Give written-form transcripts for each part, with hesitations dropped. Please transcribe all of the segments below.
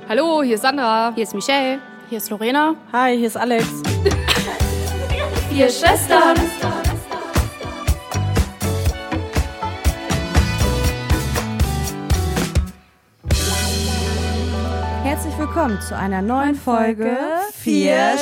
Hallo, hier ist Sandra. Hier ist Michelle. Hier ist Lorena. Hi, hier ist Alex. 4 Schwestern. Herzlich willkommen zu einer neuen Folge 4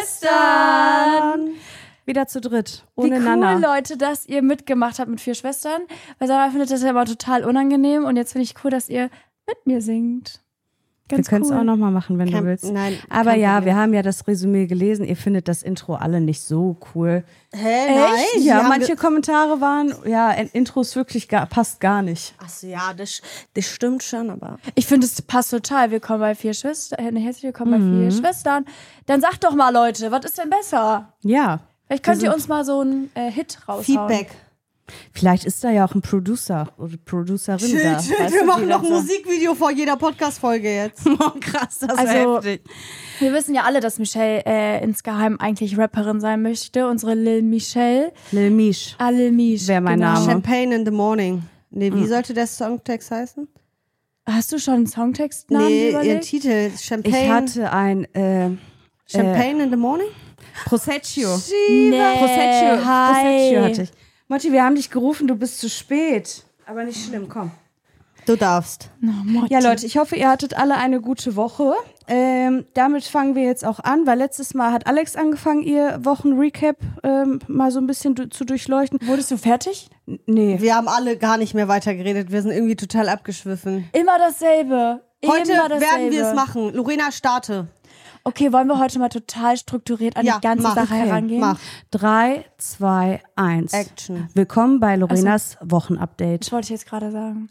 Schwestern. Wieder zu dritt, ohne Nana. Wie cool, Leute, dass ihr mitgemacht habt mit 4 Schwestern. Weil Sarah findet das ja immer total unangenehm. Und jetzt finde ich cool, dass ihr mit mir singt. Ganz wir können es cool. auch nochmal machen, wenn du willst. Nein, aber ja, wir haben ja das Resümee gelesen. Ihr findet das Intro alle nicht so cool. Hä, nein? Ja, manche Kommentare waren, ja, Intro ist wirklich passt gar nicht. Achso, ja, das stimmt schon, aber... Ich finde, es passt total. Willkommen bei 4 Schwestern. Herzlich willkommen bei 4 Schwestern. Dann sagt doch mal, Leute, was ist denn besser? Ja. Vielleicht könnt ihr uns mal so einen Hit raushauen. Feedback. Vielleicht ist da ja auch ein Producer oder Producerin da. Weißt Wir du, machen die noch ein dann so- Musikvideo vor jeder Podcast-Folge jetzt. Oh, krass, das ist Also, heftig. wir wissen ja alle, dass Michelle insgeheim eigentlich Rapperin sein möchte. Unsere Lil Michelle. Lil Mish Lil Mish. wäre mein genau. Name. Champagne in the Morning. Nee, wie sollte der Songtext heißen? Hast du schon einen Songtextnamen Nee, ihren überlegt? Titel. Champagne. Ich hatte ein Champagne in the Morning? Proseccio. Nee. Proseccio Hi. hatte ich. Motti, wir haben dich gerufen, du bist zu spät. Aber nicht schlimm, komm. Du darfst. Ja, Leute, ich hoffe, ihr hattet alle eine gute Woche. Damit fangen wir jetzt auch an, weil letztes Mal hat Alex angefangen, ihr Wochenrecap mal so ein bisschen zu durchleuchten. Wurdest du fertig? Nee. Wir haben alle gar nicht mehr weitergeredet. Wir sind irgendwie total abgeschwiffen. Immer dasselbe. Heute Immer dasselbe. werden wir es machen. Lorena, starte. Okay, wollen wir heute mal total strukturiert an die ganze mach. Sache herangehen? Mach. 3, 2, 1. Action. Willkommen bei Lorenas Wochenupdate. Das wollte ich jetzt gerade sagen.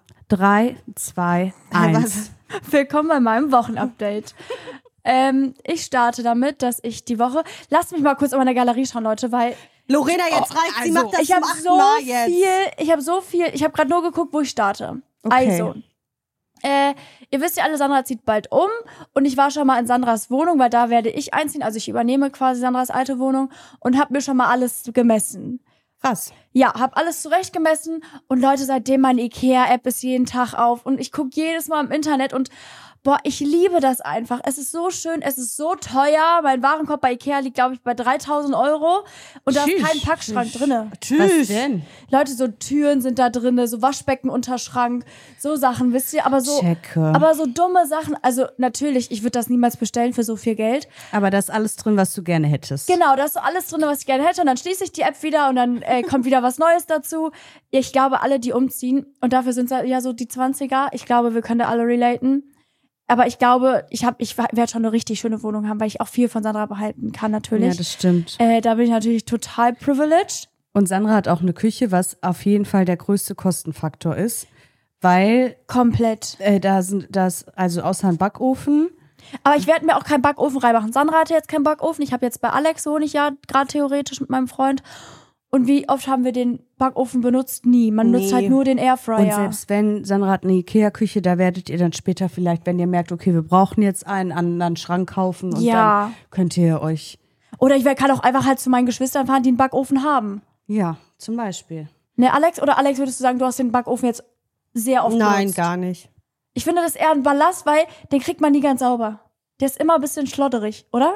3, 2, 1. Willkommen bei meinem Wochenupdate. Ich starte damit, dass ich die Woche... Lasst mich mal kurz in meine Galerie schauen, Leute, weil Lorena, jetzt reicht. Sie macht das ich zum habe 8. so Mal jetzt. viel... Ich habe gerade nur geguckt, wo ich starte. Okay. Also... ihr wisst ja alle, Sandra zieht bald um und ich war schon mal in Sandras Wohnung, weil da werde ich einziehen, also ich übernehme quasi Sandras alte Wohnung und habe mir schon mal alles gemessen. Krass. Ja, habe alles zurechtgemessen und Leute, seitdem meine Ikea-App ist jeden Tag auf und ich gucke jedes Mal im Internet und boah, ich liebe das einfach. Es ist so schön, es ist so teuer. Mein Warenkorb bei Ikea liegt, glaube ich, bei 3.000 € und da ist Tschüss. kein Packschrank drinne. Was Tschüss. denn? Leute, so Türen sind da drinne, so Waschbeckenunterschrank, so Sachen, wisst ihr, aber so dumme Sachen. Also natürlich, ich würde das niemals bestellen für so viel Geld. Aber da ist alles drin, was du gerne hättest. Genau, da ist so alles drin, was ich gerne hätte und dann schließe ich die App wieder und dann kommt wieder was Neues dazu. Ich glaube, alle, die umziehen und dafür sind es ja so die 20er, ich glaube, wir können da alle relaten. Aber ich glaube, ich werde schon eine richtig schöne Wohnung haben, weil ich auch viel von Sandra behalten kann, natürlich. Ja, das stimmt. Da bin ich natürlich total privileged. Und Sandra hat auch eine Küche, was auf jeden Fall der größte Kostenfaktor ist, weil Komplett. da ist also außer ein Backofen. Aber ich werde mir auch keinen Backofen reinmachen. Sandra hatte jetzt keinen Backofen. Ich habe jetzt bei Alex, wohne ich ja gerade theoretisch mit meinem Freund. Und wie oft haben wir den Backofen benutzt? Nie. Man nutzt halt nur den Airfryer. Und selbst wenn, Sandra hat eine Ikea-Küche, da werdet ihr dann später vielleicht, wenn ihr merkt, okay, wir brauchen jetzt einen anderen Schrank kaufen und dann könnt ihr euch... Oder ich kann auch einfach halt zu meinen Geschwistern fahren, die einen Backofen haben. Ja, zum Beispiel. Ne, Alex? Oder Alex, würdest du sagen, du hast den Backofen jetzt sehr oft Nein, benutzt? gar nicht. Ich finde das eher ein Ballast, weil den kriegt man nie ganz sauber. Der ist immer ein bisschen schlodderig, oder?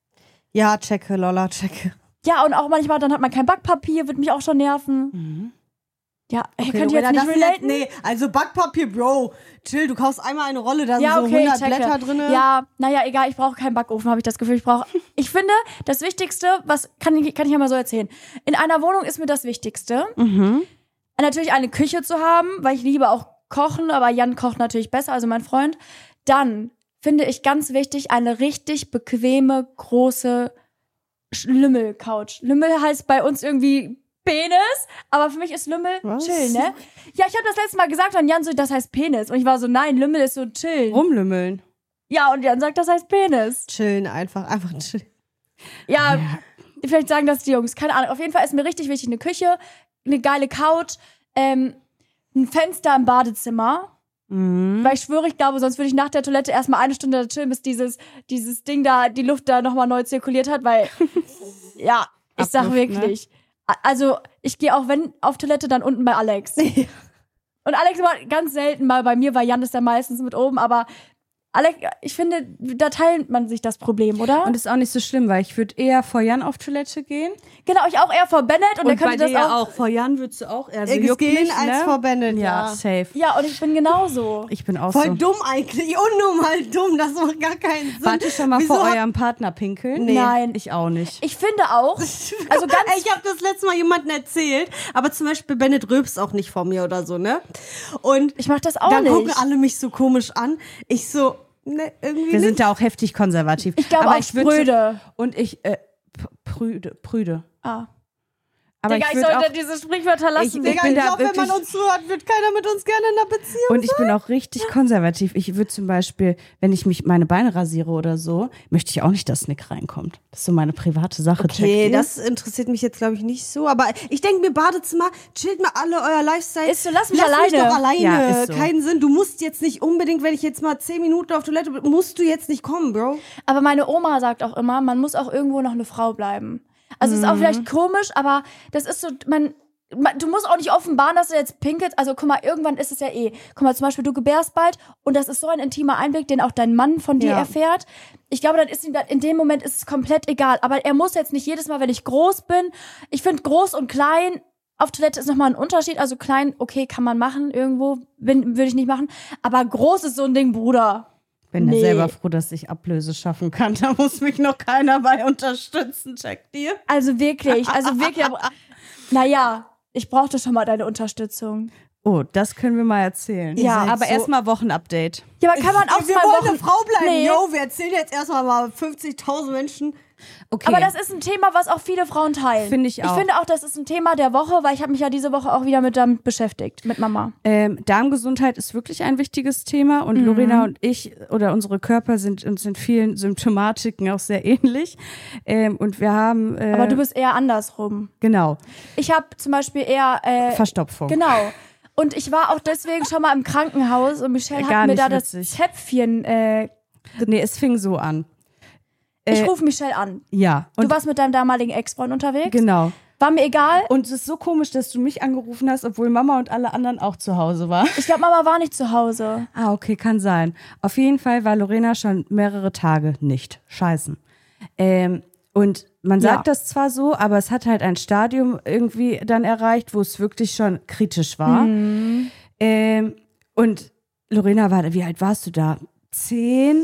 Ja, checke, Lola, checke. Ja, und auch manchmal, dann hat man kein Backpapier, wird mich auch schon nerven. Ja, Okay, könnt ihr jetzt Lorena, nicht relaten? Nee, also Backpapier, Bro. Chill, du kaufst einmal eine Rolle, da sind Ja, so okay, 100 checke. Blätter drin. Ja, naja, egal, ich brauche keinen Backofen, habe ich das Gefühl. Ich finde, das Wichtigste, was kann ich ja mal so erzählen. In einer Wohnung ist mir das Wichtigste, natürlich eine Küche zu haben, weil ich liebe auch Kochen, aber Jan kocht natürlich besser, also mein Freund. Dann finde ich ganz wichtig, eine richtig bequeme, große Lümmel-Couch. Lümmel heißt bei uns irgendwie Penis, aber für mich ist Lümmel chill, ne? Ja, ich habe das letzte Mal gesagt und Jan so, das heißt Penis. Und ich war so, nein, Lümmel ist so chill. Rumlümmeln. Ja, und Jan sagt, das heißt Penis. Chillen einfach chillen. Ja, vielleicht sagen das die Jungs, keine Ahnung. Auf jeden Fall ist mir richtig wichtig eine Küche, eine geile Couch, ein Fenster im Badezimmer. Weil ich schwöre, ich glaube, sonst würde ich nach der Toilette erstmal eine Stunde da chillen, bis dieses Ding da, die Luft da nochmal neu zirkuliert hat, weil, ja, ich sag wirklich. Also, ich gehe auch, wenn auf Toilette, dann unten bei Alex. Und Alex war ganz selten mal bei mir, weil Jan ist ja meistens mit oben, aber Alex, ich finde, da teilt man sich das Problem, oder? Und ist auch nicht so schlimm, weil ich würde eher vor Jan auf Toilette gehen. Genau, ich auch eher vor Bennett und der bei könnte das dir auch. Vor Jan würdest du auch eher so Ich juckt gehen mich, als ne? vor Bennett, Ja, ja. safe. Ja, und ich bin genauso. Ich bin auch Voll so. dumm eigentlich, unnormal dumm, das macht gar keinen Sinn. Wart ihr schon mal Wieso vor hat- eurem Partner pinkeln? Nee. Nein. Ich auch nicht. Ich finde auch, also ganz Ich habe das letzte Mal jemandem erzählt, aber zum Beispiel Bennett rülpst auch nicht vor mir oder so, ne? Und ich mach das auch dann nicht. gucken alle mich so komisch an. Ich so, ne, irgendwie Wir nicht. sind da auch heftig konservativ. Ich glaube aber auch ich würde spröde. Und ich prüde. Ah. Aber Digga, ich würd sollte diese Sprichwörter lassen. Ich Digga, bin ich da glaube, wenn man wirklich- uns zuhört, wird keiner mit uns gerne in einer Beziehung. Und ich bin auch richtig konservativ. Ich würde zum Beispiel, wenn ich meine Beine rasiere oder so, möchte ich auch nicht, dass Nick reinkommt. Das ist so meine private Sache. Okay, checkt ihr? das interessiert mich jetzt, glaube ich, nicht so. Aber ich denke mir, Badezimmer, chillt mal alle euer Lifestyle. Ist so, lass mich Mich alleine. doch alleine. Ja, ist so. Keinen Sinn. Du musst jetzt nicht unbedingt, wenn ich jetzt mal 10 Minuten auf Toilette bin, musst du jetzt nicht kommen, Bro. Aber meine Oma sagt auch immer, man muss auch irgendwo noch eine Frau bleiben. Also ist auch vielleicht komisch, aber das ist so, du musst auch nicht offenbaren, dass du jetzt pinkelst. Also guck mal, irgendwann ist es ja guck mal, zum Beispiel du gebärst bald und das ist so ein intimer Einblick, den auch dein Mann von dir Ja. erfährt. Ich glaube, dann ist ihm in dem Moment ist es komplett egal. Aber er muss jetzt nicht jedes Mal, wenn ich groß bin. Ich finde groß und klein auf Toilette ist nochmal ein Unterschied. Also klein, okay, kann man machen irgendwo, würde ich nicht machen. Aber groß ist so ein Ding, Bruder. Bin ja Nee. selber froh, dass ich Ablöse schaffen kann. Da muss mich noch keiner bei unterstützen. Checkt ihr? Also wirklich. Aber, naja, ich brauchte schon mal deine Unterstützung. Oh, das können wir mal erzählen. Ja, aber so- erstmal Wochenupdate. Ja, aber kann man auch Wir mal wollen Wochen... eine Frau bleiben. Nee. Yo, wir erzählen jetzt erstmal mal 50.000 Menschen. Okay. Aber das ist ein Thema, was auch viele Frauen teilen. Finde ich auch. Ich finde auch, das ist ein Thema der Woche, weil ich habe mich ja diese Woche auch wieder damit beschäftigt, mit Mama. Darmgesundheit ist wirklich ein wichtiges Thema und Lorena und ich oder unsere Körper sind uns in vielen Symptomatiken auch sehr ähnlich. Und wir haben Aber du bist eher andersrum. genau Ich habe zum Beispiel eher... Verstopfung. Genau. Und ich war auch deswegen schon mal im Krankenhaus und Michelle Gar hat mir nicht da das witzig. Zäpfchen... Nee, es fing so an. ich rufe Michelle an. Ja. Du Und warst mit deinem damaligen Ex-Freund unterwegs? genau. War mir egal. Und es ist so komisch, dass du mich angerufen hast, obwohl Mama und alle anderen auch zu Hause waren. Ich glaube, Mama war nicht zu Hause. Ah, okay, kann sein. Auf jeden Fall war Lorena schon mehrere Tage nicht scheißen. Und man sagt das zwar so, aber es hat halt ein Stadium irgendwie dann erreicht, wo es wirklich schon kritisch war. Und Lorena war, wie alt warst du da? 10?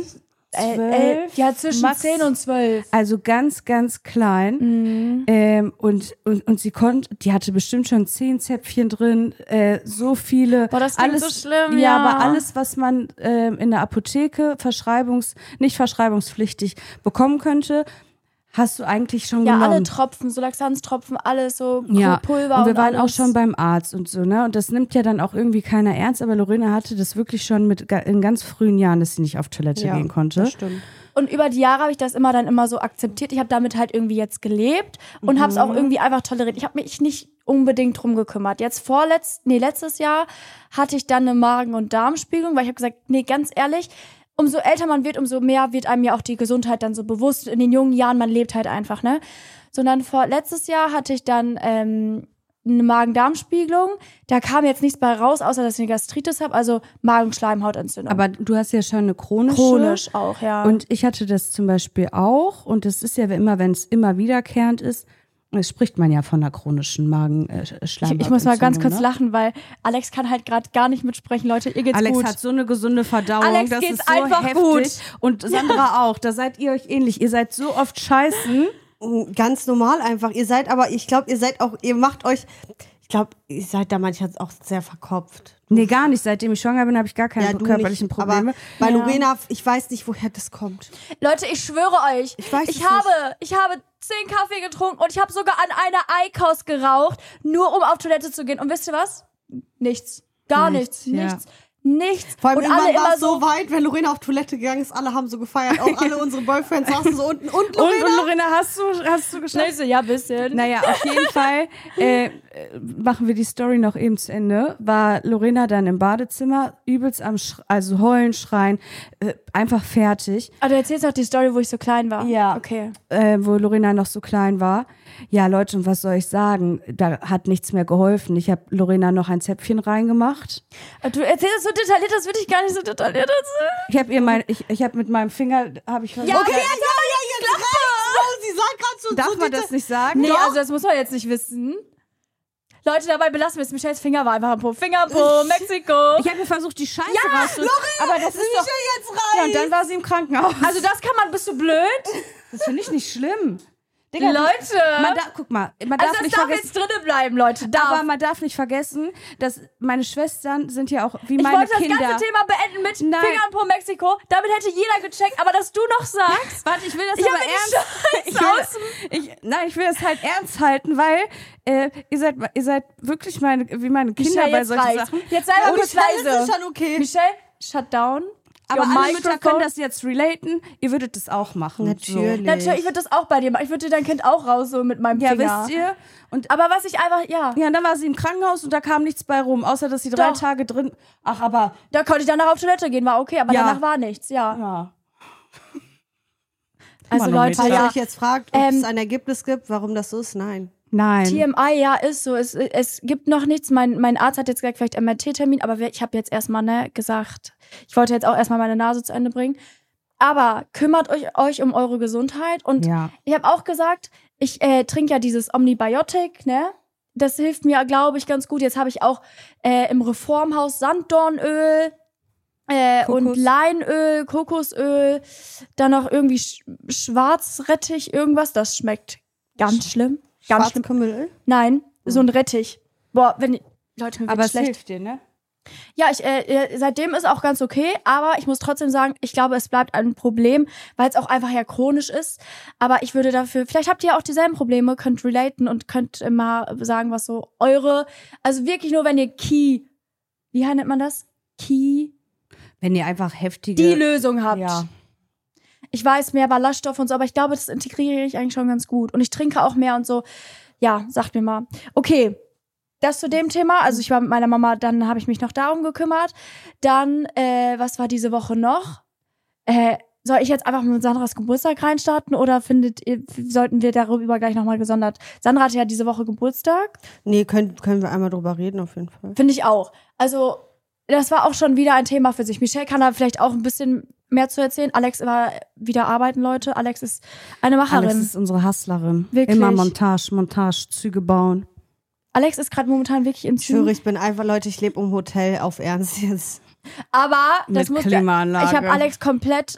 12? Ja, zwischen Max. 10 und 12. Also ganz, ganz klein. Und sie die hatte bestimmt schon 10 Zäpfchen drin, so viele. Boah, das klingt alles, so schlimm, ja. ja. Aber alles, was man in der Apotheke nicht verschreibungspflichtig bekommen könnte, hast du eigentlich schon Ja, genommen. alle Tropfen, so Laxanztropfen, alles so Ja, Pulver und wir waren alles. auch schon beim Arzt und so, ne? Und das nimmt ja dann auch irgendwie keiner ernst, aber Lorena hatte das wirklich schon in ganz frühen Jahren, dass sie nicht auf Toilette gehen konnte. Das stimmt. Und über die Jahre habe ich das immer dann immer so akzeptiert. Ich habe damit halt irgendwie jetzt gelebt und habe es auch irgendwie einfach toleriert. Ich habe mich nicht unbedingt drum gekümmert. Jetzt letztes Jahr hatte ich dann eine Magen- und Darmspiegelung, weil ich habe gesagt, nee, ganz ehrlich, umso älter man wird, umso mehr wird einem ja auch die Gesundheit dann so bewusst. In den jungen Jahren, man lebt halt einfach, ne? Sondern letztes Jahr hatte ich dann eine Magen-Darm-Spiegelung. Da kam jetzt nichts bei raus, außer dass ich eine Gastritis habe, also Magenschleimhautentzündung. Aber du hast ja schon eine chronische. chronisch auch, ja. Und ich hatte das zum Beispiel auch. Und das ist ja immer, wenn es immer wiederkehrend ist, das spricht man ja von einer chronischen Magenschleimhautentzündung. ich muss mal ganz kurz ne? lachen, weil Alex kann halt gerade gar nicht mitsprechen. Leute, ihr geht's Alex gut. hat so eine gesunde Verdauung, Alex das geht's ist so einfach heftig. gut. Und Sandra auch, da seid ihr euch ähnlich. Ihr seid so oft scheißen. Ganz normal einfach. Ihr seid aber, ich glaube, ihr macht euch, ich glaube, ihr seid da manchmal auch sehr verkopft. Nee, gar nicht. Seitdem ich schwanger bin, habe ich gar keine du körperlichen nicht, Probleme. Aber bei Ja. Lorena, ich weiß nicht, woher das kommt. Leute, ich schwöre euch, Ich weiß es ich habe 10 Kaffee getrunken und ich habe sogar an einer Eikos geraucht, nur um auf Toilette zu gehen. Und wisst ihr was? Nichts. Gar nichts. Nichts, ja. Nichts. Nichts. Vor allem und irgendwann alle war immer es so weit, wenn Lorena auf Toilette gegangen ist, alle haben so gefeiert. Auch alle unsere Boyfriends saßen so unten. Und Lorena? Und Lorena, hast du geschafft? schnell so, ja, bisschen. Naja, auf jeden Fall machen wir die Story noch eben zu Ende. War Lorena dann im Badezimmer, übelst also heulen, schreien, einfach fertig. Aber du erzählst auch die Story, wo ich so klein war. Ja. Okay. Wo Lorena noch so klein war. Ja, Leute, und was soll ich sagen? Da hat nichts mehr geholfen. Ich habe Lorena noch ein Zäpfchen reingemacht. Du erzählst das so detailliert, das würde ich gar nicht so detailliert erzählen. Ich habe ich habe mit meinem Finger, habe ich versucht. Okay, jetzt reicht's. Sie sagt gerade so. Darf man das nicht sagen? Nee, also das muss man jetzt nicht wissen. Leute, dabei belassen wir es. Michelles Finger war einfach am Po. Finger am Po, Mexiko. Ich habe mir versucht, die Scheiße rauszuholen. Aber das ist doch jetzt rein. Ja, und dann war sie im Krankenhaus. Also das kann man, bist du blöd? Das finde ich nicht schlimm. Digga, Leute. Guck mal, man Also darf das nicht darf vergessen. jetzt drinnen bleiben, Leute. Aber man darf nicht vergessen, dass meine Schwestern sind ja auch wie Ich meine wollte Kinder. das ganze Thema beenden mit Nein. Finger am Po Mexiko. Damit hätte jeder gecheckt. Aber dass du noch sagst, Warte, ich will das ich aber hab mir die ernst. Scheiße Ich will das halt ernst halten, weil ihr seid wirklich wie meine Kinder Michelle, bei jetzt solchen reicht's. Sachen. Jetzt sei mal Und kurz das leise. ist schon okay. Michelle, shut down. Aber Your alle Mütter microphone. können das jetzt relaten. Ihr würdet das auch machen. Natürlich. So. Natürlich, ich würde das auch bei dir machen. Ich würde dein Kind auch raus, so mit meinem Ja, Finger. wisst ihr? Und Aber was ich einfach, ja, und dann war sie im Krankenhaus und da kam nichts bei rum, außer dass sie 3 Doch. Tage drin. Ach, aber da konnte ich danach auf Toilette gehen, war okay, aber Ja. danach war nichts, ja. ja. Also Manometer. Leute, Falls ihr ja, euch jetzt fragt, ob es ein Ergebnis gibt, warum das so ist, nein. Nein. TMI, ja, ist so. Es gibt noch nichts. Mein Arzt hat jetzt gesagt, vielleicht MRT-Termin, aber ich habe jetzt erstmal gesagt, ich wollte jetzt auch erstmal meine Nase zu Ende bringen. Aber kümmert euch um eure Gesundheit. Und Ja. ich habe auch gesagt, ich trinke ja dieses Omnibiotik, ne? Das hilft mir, glaube ich, ganz gut. Jetzt habe ich auch im Reformhaus Sanddornöl und Leinöl, Kokosöl, dann noch irgendwie Schwarzrettich, irgendwas. Das schmeckt ganz schlimm. Ganz schlimm. Schwarzkümmelöl? Nein, so ein Rettich. Boah, Leute, mir Aber wird's es schlecht. hilft dir, ne? Ja, seitdem ist auch ganz okay, aber ich muss trotzdem sagen, ich glaube, es bleibt ein Problem, weil es auch einfach ja chronisch ist. Aber ich würde dafür, vielleicht habt ihr auch dieselben Probleme, könnt relaten und könnt immer sagen, was so also wirklich nur, wenn ihr wie nennt man das? Wenn ihr einfach heftige... Die Lösung habt. Ja. Ich weiß mehr Ballaststoff und so, aber ich glaube, das integriere ich eigentlich schon ganz gut. Und ich trinke auch mehr und so. Ja, sagt mir mal. Okay, das zu dem Thema. Also ich war mit meiner Mama, dann habe ich mich noch darum gekümmert. Dann, was war diese Woche noch? Soll ich jetzt einfach mit Sandras Geburtstag reinstarten oder sollten wir darüber gleich nochmal gesondert? Sandra hatte ja diese Woche Geburtstag. Nee, können wir einmal drüber reden, auf jeden Fall. Finde ich auch. Also, das war auch schon wieder ein Thema für sich. Michelle kann da vielleicht auch ein bisschen mehr zu erzählen. Alex war wieder arbeiten, Leute. Alex ist eine Macherin. Alex ist unsere Hustlerin. Wirklich. Immer Montage, Züge bauen. Alex ist gerade momentan wirklich im Ich schwöre, Zug. ich bin einfach, Leute, ich lebe im Hotel auf Ernst jetzt. Aber das Mit muss Klimaanlage. ich habe Alex komplett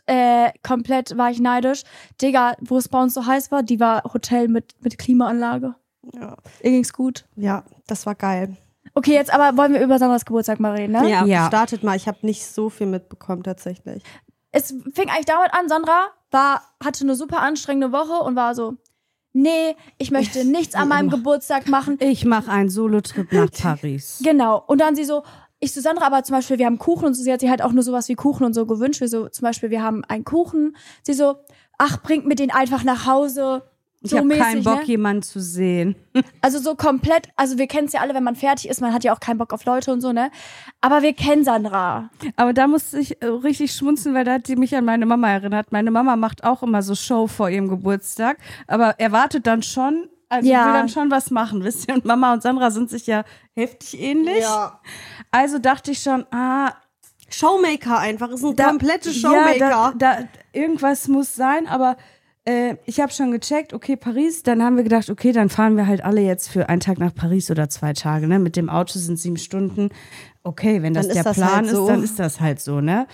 war ich neidisch. Digga, wo es bei uns so heiß war, die war Hotel mit Klimaanlage. Ja. Ihr ging's gut. Ja, das war geil. Okay, jetzt aber wollen wir über Sandras Geburtstag mal reden, ne? Ja. Startet mal. Ich habe nicht so viel mitbekommen, tatsächlich. Es fing eigentlich damit an, Sandra hatte eine super anstrengende Woche und war so, nee, ich möchte nichts an meinem Geburtstag machen. Ich mache einen Solo-Trip nach Paris. Genau. Und dann sie so, Sandra, aber zum Beispiel, wir haben Kuchen und so, sie hat sich halt auch nur sowas wie Kuchen und so gewünscht. Zum Beispiel, wir haben einen Kuchen. Sie so, ach, bringt mir den einfach nach Hause. Ich So habe mäßig, keinen Bock, ne? jemanden zu sehen. Also so komplett, also wir kennen es ja alle, wenn man fertig ist, man hat ja auch keinen Bock auf Leute und so, ne? Aber wir kennen Sandra. Aber da musste ich richtig schmunzeln, weil da hat sie mich an meine Mama erinnert. Meine Mama macht auch immer so Show vor ihrem Geburtstag, aber erwartet dann schon, also Ja. will dann schon was machen, wisst ihr? Und Mama und Sandra sind sich ja heftig ähnlich. Ja. Also dachte ich schon, Showmaker einfach. Ist ein kompletter Showmaker. Ja, da irgendwas muss sein, aber ich habe schon gecheckt, okay, Paris, dann haben wir gedacht, okay, dann fahren wir halt alle jetzt für einen Tag nach Paris oder 2 Tage, ne? Mit dem Auto sind 7 Stunden. Okay, wenn das Dann der ist das Plan halt ist, so. dann ist das halt so, ne?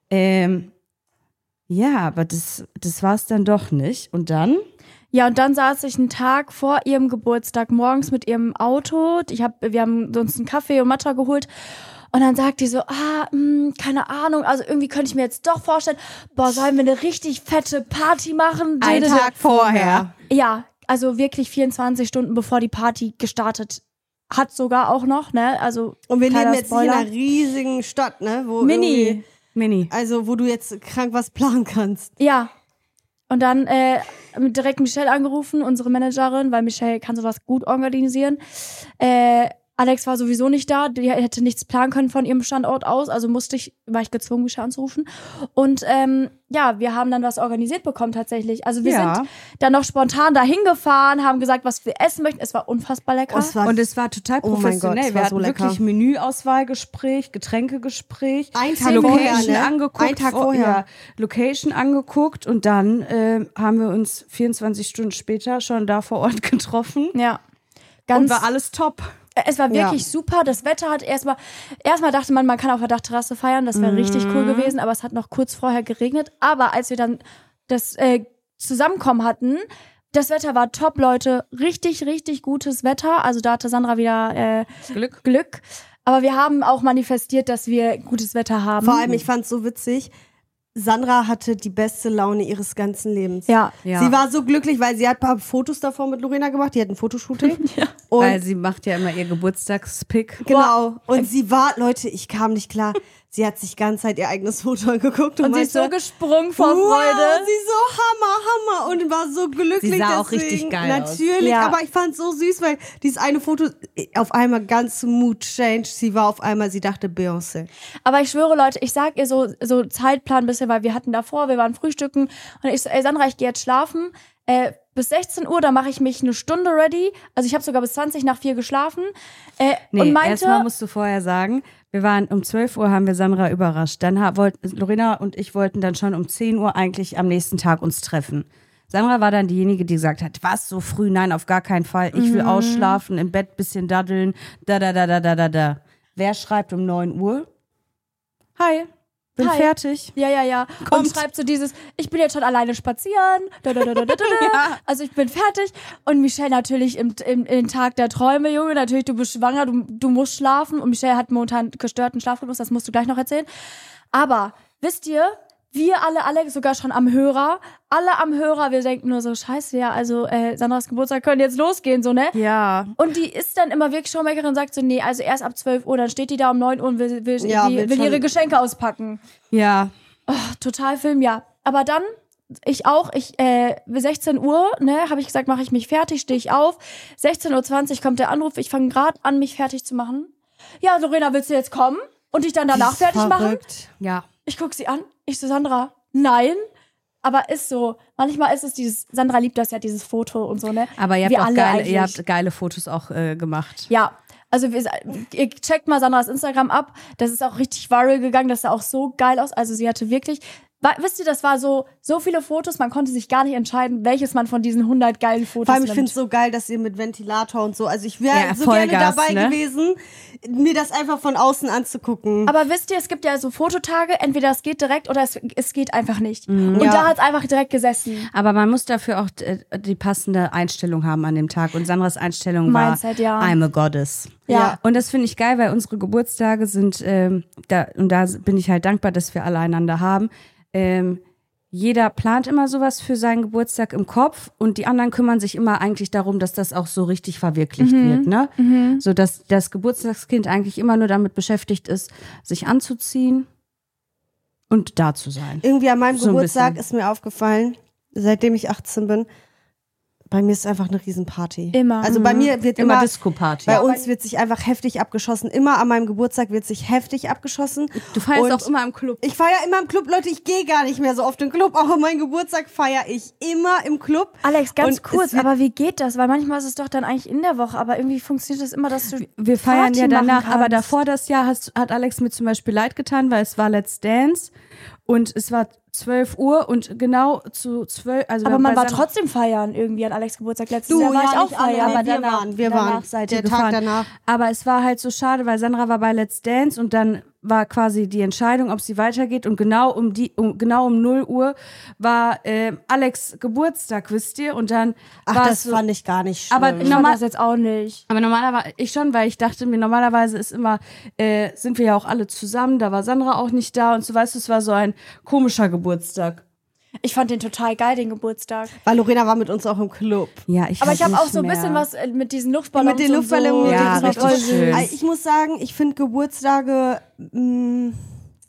Ja, aber das war es dann doch nicht. Und dann? Ja, und dann saß ich einen Tag vor ihrem Geburtstag morgens mit ihrem Auto. Wir haben uns einen Kaffee und Matcha geholt. Und dann sagt die so, keine Ahnung, also irgendwie könnte ich mir jetzt doch vorstellen, sollen wir eine richtig fette Party machen? Einen Tag vorher. Ja, also wirklich 24 Stunden bevor die Party gestartet hat sogar auch noch, ne? Also Und wir kleiner leben jetzt nicht in Spoiler. einer riesigen Stadt, ne? Wo Mini. Also, wo du jetzt krank was planen kannst. Ja. Und dann direkt Michelle angerufen, unsere Managerin, weil Michelle kann sowas gut organisieren. Alex war sowieso nicht da, die hätte nichts planen können von ihrem Standort aus, also war ich gezwungen, Michelle anzurufen. Und wir haben dann was organisiert bekommen tatsächlich. Also wir sind dann noch spontan dahin gefahren, haben gesagt, was wir essen möchten. Es war unfassbar lecker. Und es war total professionell. Gott, es war wir hatten so lecker. wirklich Menüauswahlgespräch, Getränkegespräch. Einen Tag vorher, ne? Angeguckt. Einen Tag vorher. Ja, Location angeguckt und dann haben wir uns 24 Stunden später schon da vor Ort getroffen. Ja. Und war alles top. Es war wirklich super. Das Wetter hat erstmal dachte man kann auf der Dachterrasse feiern. Das wäre richtig cool gewesen, aber es hat noch kurz vorher geregnet. Aber als wir dann das Zusammenkommen hatten, das Wetter war top, Leute. Richtig, richtig gutes Wetter. Also da hatte Sandra wieder Glück. Aber wir haben auch manifestiert, dass wir gutes Wetter haben. Vor allem, ich fand es so witzig. Sandra hatte die beste Laune ihres ganzen Lebens. Ja. Sie war so glücklich, weil sie hat ein paar Fotos davor mit Lorena gemacht. Die hat ein Fotoshooting. Und weil sie macht ja immer ihr Geburtstagspick. Genau. Und sie war, Leute, ich kam nicht klar. Sie hat sich ganz Zeit ihr eigenes Foto angeguckt und sie ist meinte, so gesprungen vor Freude. Wow, sie so Hammer und war so glücklich. Sie sah deswegen. auch richtig geil aus. Natürlich, Ja. aber ich fand es so süß, weil dieses eine Foto auf einmal ganz Mood change. Sie war auf einmal, sie dachte Beyoncé. Aber ich schwöre, Leute, ich sag ihr so Zeitplan ein bisschen, weil wir waren frühstücken und ich so, ey Sandra, ich gehe jetzt schlafen. Bis 16 Uhr, da mache ich mich eine Stunde ready. Also ich habe sogar bis 20 nach 4 geschlafen. Und meinte, erstmal musst du vorher sagen, wir waren um 12 Uhr, haben wir Sandra überrascht. Dann Lorena und ich wollten dann schon um 10 Uhr eigentlich am nächsten Tag uns treffen. Sandra war dann diejenige, die gesagt hat, was, so früh? Nein, auf gar keinen Fall. Ich will ausschlafen, im Bett bisschen daddeln, da. Wer schreibt um 9 Uhr? Hi. Bin fertig. Ja. Kommt. Und schreibt so dieses, ich bin jetzt schon alleine spazieren. Also ich bin fertig. Und Michelle natürlich im Tag der Träume, Junge, natürlich, du bist schwanger, du musst schlafen. Und Michelle hat momentan gestörten Schlafrhythmus, das musst du gleich noch erzählen. Aber wisst ihr, wir alle sogar schon am Hörer, wir denken nur so, scheiße, ja, also Sandras Geburtstag könnte jetzt losgehen, so, ne? Ja. Und die ist dann immer wirklich Showmakerin und sagt so, nee, also erst ab 12 Uhr, dann steht die da um 9 Uhr und will ihre Geschenke auspacken. Ja. Oh, total Film, ja. Aber dann, ich 16 Uhr, ne, habe ich gesagt, mache ich mich fertig, stehe ich auf. 16:20 Uhr kommt der Anruf, ich fange gerade an, mich fertig zu machen. Ja, Lorena, willst du jetzt kommen? Und dich dann danach fertig machen? Ja. Ich guck sie an, ich so, Sandra, nein. Aber ist so, manchmal ist es dieses, Sandra liebt das ja, dieses Foto und so, ne? Aber ihr habt geile Fotos auch gemacht. Ja, also ihr checkt mal Sandras Instagram ab, das ist auch richtig viral gegangen, das sah auch so geil aus. Also sie hatte wirklich, wisst ihr, das war so viele Fotos, man konnte sich gar nicht entscheiden, welches man von diesen 100 geilen Fotos Vor allem, ich nimmt. finde es so geil, dass ihr mit Ventilator und so, also ich wäre so Vollgas, gerne dabei ne? gewesen, mir das einfach von außen anzugucken. Aber wisst ihr, es gibt ja so Fototage, entweder es geht direkt oder es geht einfach nicht. Und da hat es einfach direkt gesessen. Aber man muss dafür auch die passende Einstellung haben an dem Tag. Und Sandras Einstellung war, Mindset, ja. I'm a goddess. Ja. Und das finde ich geil, weil unsere Geburtstage sind, da bin ich halt dankbar, dass wir alle einander haben. Jeder plant immer sowas für seinen Geburtstag im Kopf und die anderen kümmern sich immer eigentlich darum, dass das auch so richtig verwirklicht wird, ne? So dass das Geburtstagskind eigentlich immer nur damit beschäftigt ist, sich anzuziehen und da zu sein. Irgendwie an meinem So ein Geburtstag bisschen. ist mir aufgefallen, seitdem ich 18 bin, bei mir ist einfach eine Riesenparty. Immer. Also bei mir wird Immer immer Disco-Party. bei uns wird sich einfach heftig abgeschossen. Immer an meinem Geburtstag wird sich heftig abgeschossen. Du feierst Und auch immer im Club. Ich feiere immer im Club, Leute, ich gehe gar nicht mehr so oft im Club, aber meinen Geburtstag feiere ich immer im Club. Alex, ganz Und kurz, es wird- aber wie geht das? Weil manchmal ist es doch dann eigentlich in der Woche, aber irgendwie funktioniert das immer, dass du Wir feiern Party ja machen danach, aber kannst. davor das Jahr hat Alex mir zum Beispiel leid getan, weil es war Let's Dance und es war 12 Uhr und genau zu 12, also Aber man bei war Sandra- trotzdem feiern irgendwie an Alex Geburtstag. Letztes Jahr war ich auch nicht alle, feiern. aber danach- wir danach waren seid ihr der Tag gefahren. danach. Aber es war halt so schade, weil Sandra war bei Let's Dance und dann war quasi die Entscheidung, ob sie weitergeht und genau um 0 Uhr war Alex Geburtstag, wisst ihr? Und dann Ach, war das es so, fand ich gar nicht schlimm. aber Ich fand das jetzt auch nicht. aber normalerweise, ich schon, weil ich dachte mir, normalerweise ist immer, sind wir ja auch alle zusammen, da war Sandra auch nicht da und so, weißt du, es war so ein komischer Geburtstag. Ich fand den total geil, den Geburtstag. Weil Lorena war mit uns auch im Club. Ja, Aber ich habe auch so ein bisschen was mit diesen Luftballons. Mit den Luftballons. Ja, das war richtig voll schön. Also ich muss sagen, ich finde Geburtstage,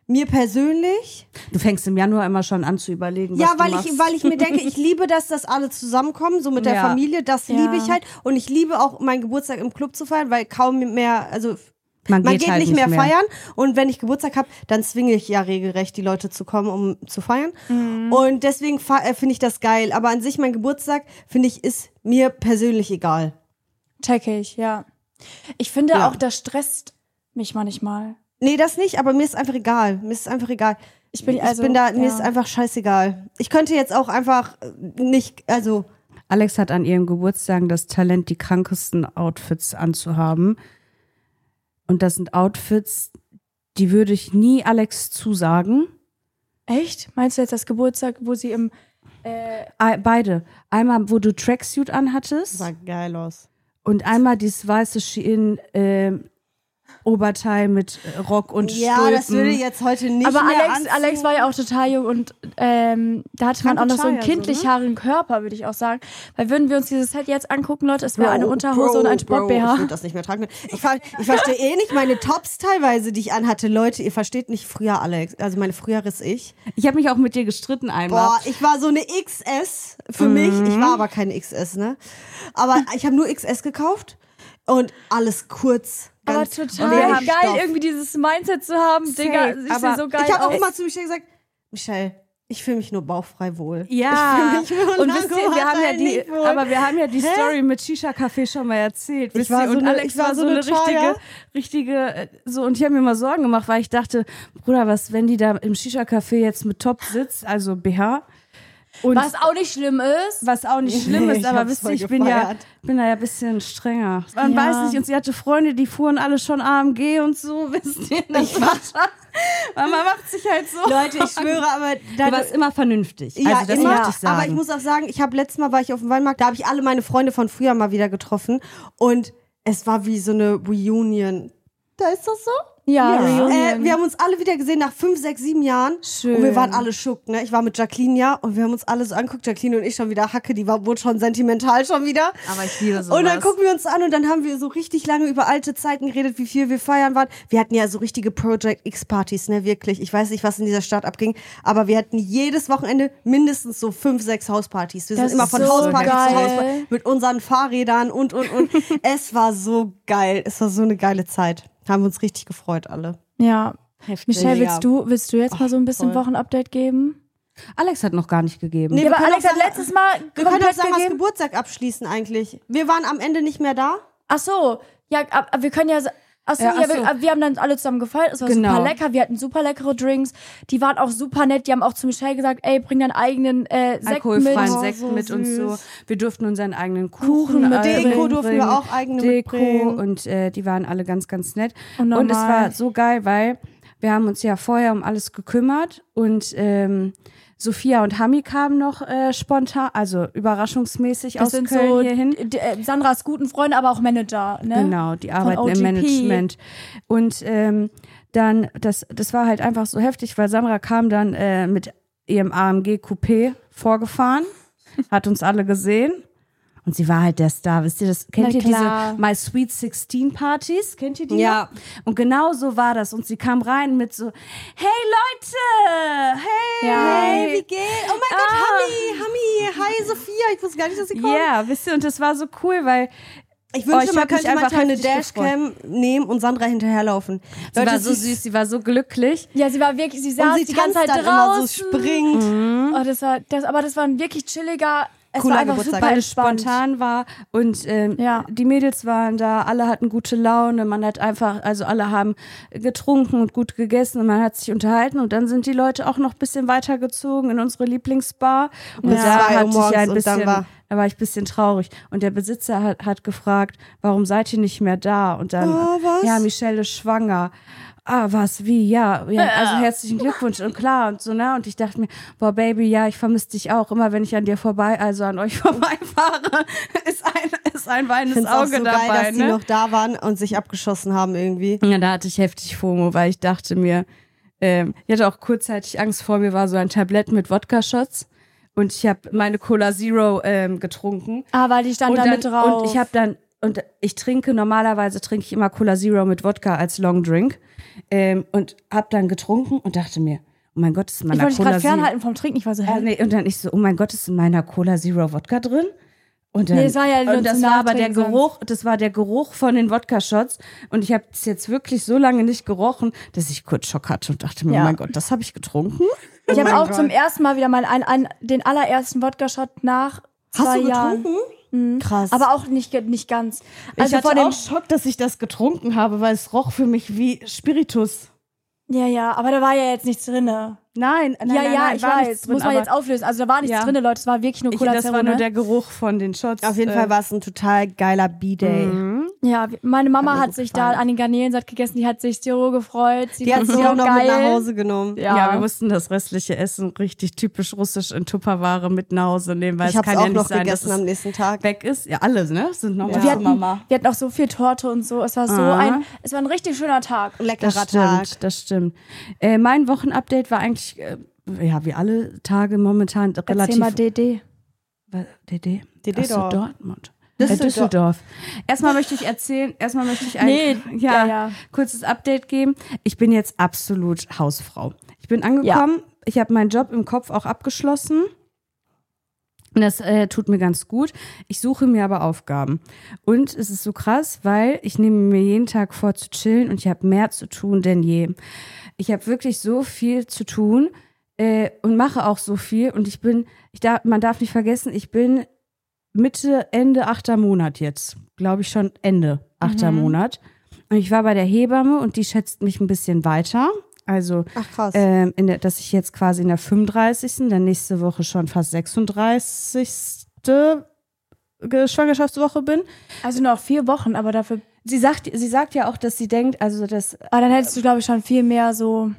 mir persönlich. Du fängst im Januar immer schon an zu überlegen, was Ja, du weil machst. weil ich mir denke, ich liebe das, dass alle zusammenkommen, so mit der Ja. Familie, das liebe ich halt. Und ich liebe auch meinen Geburtstag im Club zu feiern, weil kaum mehr, also man geht halt nicht mehr feiern. Und wenn ich Geburtstag habe, dann zwinge ich ja regelrecht die Leute zu kommen, um zu feiern. Und deswegen finde ich das geil. Aber an sich, mein Geburtstag, finde ich, ist mir persönlich egal. Check ich, ja. Ich finde Ja. auch, das stresst mich manchmal. Nee, das nicht, aber mir ist einfach egal. Mir ist einfach egal. Mir ist einfach scheißegal. Ich könnte jetzt auch einfach nicht, also. Alex hat an ihrem Geburtstag das Talent, die krankesten Outfits anzuhaben. Und das sind Outfits, die würde ich nie Alex zusagen. Echt? Meinst du jetzt das Geburtstag, wo sie im Beide. Einmal, wo du Tracksuit anhattest. Sah geil aus. Und einmal dieses weiße Shein Oberteil mit Rock und Ja, Stulpen. das würde jetzt heute nicht Aber mehr Alex war ja auch total jung und da hatte man auch noch so einen kindlich haarigen Körper, würde ich auch sagen. Weil würden wir uns dieses Set jetzt angucken, Leute, es wäre eine Unterhose und ein Sport-BH. Ich würde das nicht mehr tragen. Ich verstehe nicht meine Tops teilweise, die ich anhatte. Leute, ihr versteht nicht früher Alex, also meine früheres Ich. Ich habe mich auch mit dir gestritten einmal. Boah, ich war so eine XS für mich. Ich war aber keine XS, ne? Aber ich habe nur XS gekauft und alles kurz. Aber ganz total wenig geil, Stoff. irgendwie dieses Mindset zu haben. Digga, ich sehe so geil Ich habe auch aus. immer zu Michelle gesagt, Michelle, ich fühle mich nur bauchfrei wohl. Ja, Ich fühle mich und wisst ihr, wir haben ja die Hä? Story mit Shisha-Café schon mal erzählt. Wisst war ihr? so Und eine- Alex ich war war so so eine eine Chaya. richtige, so, und ich habe mir mal Sorgen gemacht, weil ich dachte, Bruder, was, wenn die da im Shisha-Café jetzt mit Top sitzt, also BH. Und Was auch nicht schlimm ist. was auch nicht schlimm Nee, ist, ich aber hab's wisst ihr, voll ich bin ja gefeiert. ein bisschen strenger. Man Ja. weiß nicht, und sie hatte Freunde, die fuhren alle schon AMG und so, wisst ihr. Das war man macht sich halt so. Leute, ich schwöre, aber Du warst immer vernünftig. ja, Also das immer, möchte ich sagen. aber ich muss auch sagen, letztes Mal war ich auf dem Weinmarkt, da habe ich alle meine Freunde von früher mal wieder getroffen und es war wie so eine Reunion. Da ist das so? Ja, Reunion. Wir haben uns alle wieder gesehen nach 5, 6, 7 Jahren. Schön. Und wir waren alle schock, ne? Ich war mit Jacqueline, ja, und wir haben uns alle so angeguckt. Jacqueline und ich schon wieder Hacke, wurde schon sentimental schon wieder. Aber ich liebe sowas. Und dann gucken wir uns an und dann haben wir so richtig lange über alte Zeiten geredet, wie viel wir feiern waren. Wir hatten ja so richtige Project X-Partys, ne, wirklich. Ich weiß nicht, was in dieser Stadt abging, aber wir hatten jedes Wochenende mindestens so 5, 6 Hauspartys. Wir Das sind immer ist von so Hausparty zu geil. Hausparty mit unseren Fahrrädern und. Es war so geil. Es war so eine geile Zeit. Haben wir uns richtig gefreut, alle. Ja. Heftig. Michelle, Ja. willst du jetzt mal so ein bisschen voll. Wochenupdate geben? Alex hat noch gar nicht gegeben. Nee, Ja, wir aber können Alex auch hat sagen- letztes Mal Wir können auch komplett sagen, was gegeben. Geburtstag abschließen eigentlich. Wir waren am Ende nicht mehr da. Ach so, ja, aber wir können ja. Ach so, Ja, ach so. wir haben dann alle zusammen gefeiert. Es war Genau. super lecker. Wir hatten super leckere Drinks. Die waren auch super nett. Die haben auch zu Michelle gesagt, ey, bring deinen eigenen Sekt alkoholfreien mit. Sekt so mit und so. süß. Wir durften unseren eigenen Kuchen Kuchen mit Deko durften wir auch eigene Deko mitbringen. und die waren alle ganz, ganz nett. Und Und es normal. war so geil, weil wir haben uns ja vorher um alles gekümmert und Sophia und Hami kamen noch spontan, also überraschungsmäßig Das aus sind Köln so hierhin. Sandras guten Freunde, aber auch Manager. Ne? Genau, die arbeiten OGP. im Management. Und dann, das war halt einfach so heftig, weil Sandra kam dann mit ihrem AMG Coupé vorgefahren, hat uns alle gesehen. Und sie war halt der Star, wisst ihr das? Kennt Na ihr klar. diese My Sweet 16 Partys? Kennt ihr die Ja. noch? Und genau so war das. Und sie kam rein mit so, hey Leute, hey, Ja. Hey, wie geht's? Oh mein Gott, Hami, hi Sophia. Ich wusste gar nicht, dass sie kommt. Ja, wisst ihr, und das war so cool, weil Ich wünschte, ich man hab mich könnte einfach manchmal eine heftig Dashcam nehmen und Sandra hinterherlaufen. sie war so süß, sie war so glücklich. Ja, sie war wirklich, sie Und saß sie die ganze tanzt Zeit dann immer so, draußen. springt. Oh, das war ein wirklich chilliger, es Cooler war einfach Geburtstag. super Weil es entspannt. spontan war und Ja. die Mädels waren da, alle hatten gute Laune, man hat einfach, also alle haben getrunken und gut gegessen und man hat sich unterhalten und dann sind die Leute auch noch ein bisschen weitergezogen in unsere Lieblingsbar und Ja. da 2 Uhr hatte ich morgens ein und bisschen, dann da war ich ein bisschen traurig und der Besitzer hat gefragt, warum seid ihr nicht mehr da und dann, was? ja, Michelle ist schwanger. Ah, was, wie, ja, also herzlichen Glückwunsch und klar und so, ne, und ich dachte mir, boah, Baby, ja, ich vermisse dich auch, immer wenn ich an euch vorbeifahre, ist ein Ich weinendes finde es auch Auge so dabei, geil, dass die ne. noch da waren und sich abgeschossen haben irgendwie. Ja, da hatte ich heftig FOMO, weil ich dachte mir, ich hatte auch kurzzeitig Angst, vor mir war so ein Tablett mit Wodka-Shots und ich habe meine Cola Zero getrunken. Ah, weil die stand da mit drauf. Und ich habe dann und normalerweise trinke ich immer Cola Zero mit Wodka als Long Drink und habe dann getrunken und dachte mir, oh mein Gott, ist in meiner Ich wollte dich Cola gerade Zero. fernhalten vom Trinken, ich war so, Nee, und dann ich so, oh mein Gott, ist in meiner Cola Zero Wodka drin? Und dann, Nee, es war ja nur und das zum war aber der Nachtrinken Geruch, das war der Geruch von den Wodka-Shots und ich habe es jetzt wirklich so lange nicht gerochen, dass ich kurz Schock hatte und dachte mir, Ja. oh mein Gott, das habe ich getrunken. Ich habe mein auch Gott. zum ersten Mal wieder den allerersten Wodka-Shot nach 2 Hast du Jahren. getrunken? Krass. Aber auch nicht ganz. Also ich vor hatte dem, auch Schock, dass ich das getrunken habe, weil es roch für mich wie Spiritus. ja, aber da war ja jetzt nichts drinne. Nein, Ja, ich war nichts weiß. drin, Muss man aber jetzt auflösen. Also da war nichts Ja. drinne, Leute. Es war wirklich nur Cola das Zero, war nur ne? der Geruch von den Shots. Auf jeden Fall war es ein total geiler B-Day. Ja, meine Mama Hat mir hat gut sich gefallen. da an den Garnelensalat gegessen. Die hat sich so gefreut. Die hat fand's sie so auch noch geil. mit nach Hause genommen. Ja, wir mussten das restliche Essen richtig typisch russisch in Tupperware mit nach Hause nehmen, weil Ich es habe kann es ja auch nicht noch sein, dass gegessen am es nächsten Tag. weg ist. Ja, alle, ne? Sind nochmal Wir zu Mama. hatten auch so viel Torte und so. Es war es war ein richtig schöner Tag. Leckerer Tag. Das stimmt. Mein Wochenupdate war eigentlich, wie alle Tage momentan Erzähl relativ. mal DD. DD? DD Ach so, doch. Dortmund. Düsseldorf. Düsseldorf. Erstmal möchte ich ja. kurzes Update geben. Ich bin jetzt absolut Hausfrau. Ich bin angekommen, ich habe meinen Job im Kopf auch abgeschlossen. Und das tut mir ganz gut. Ich suche mir aber Aufgaben. Und es ist so krass, weil ich nehme mir jeden Tag vor zu chillen und ich habe mehr zu tun denn je. Ich habe wirklich so viel zu tun und mache auch so viel. Und man darf nicht vergessen, ich bin Ende 8. Monat jetzt. Glaube ich schon Ende 8. Monat. Und ich war bei der Hebamme und die schätzt mich ein bisschen weiter. Also, Ach, krass. dass ich jetzt quasi in der 35., dann nächste Woche schon fast 36. Schwangerschaftswoche bin. Also noch 4 Wochen, aber dafür. Sie sagt ja auch, dass sie denkt, also das Aber dann hättest du, glaube ich, schon viel mehr so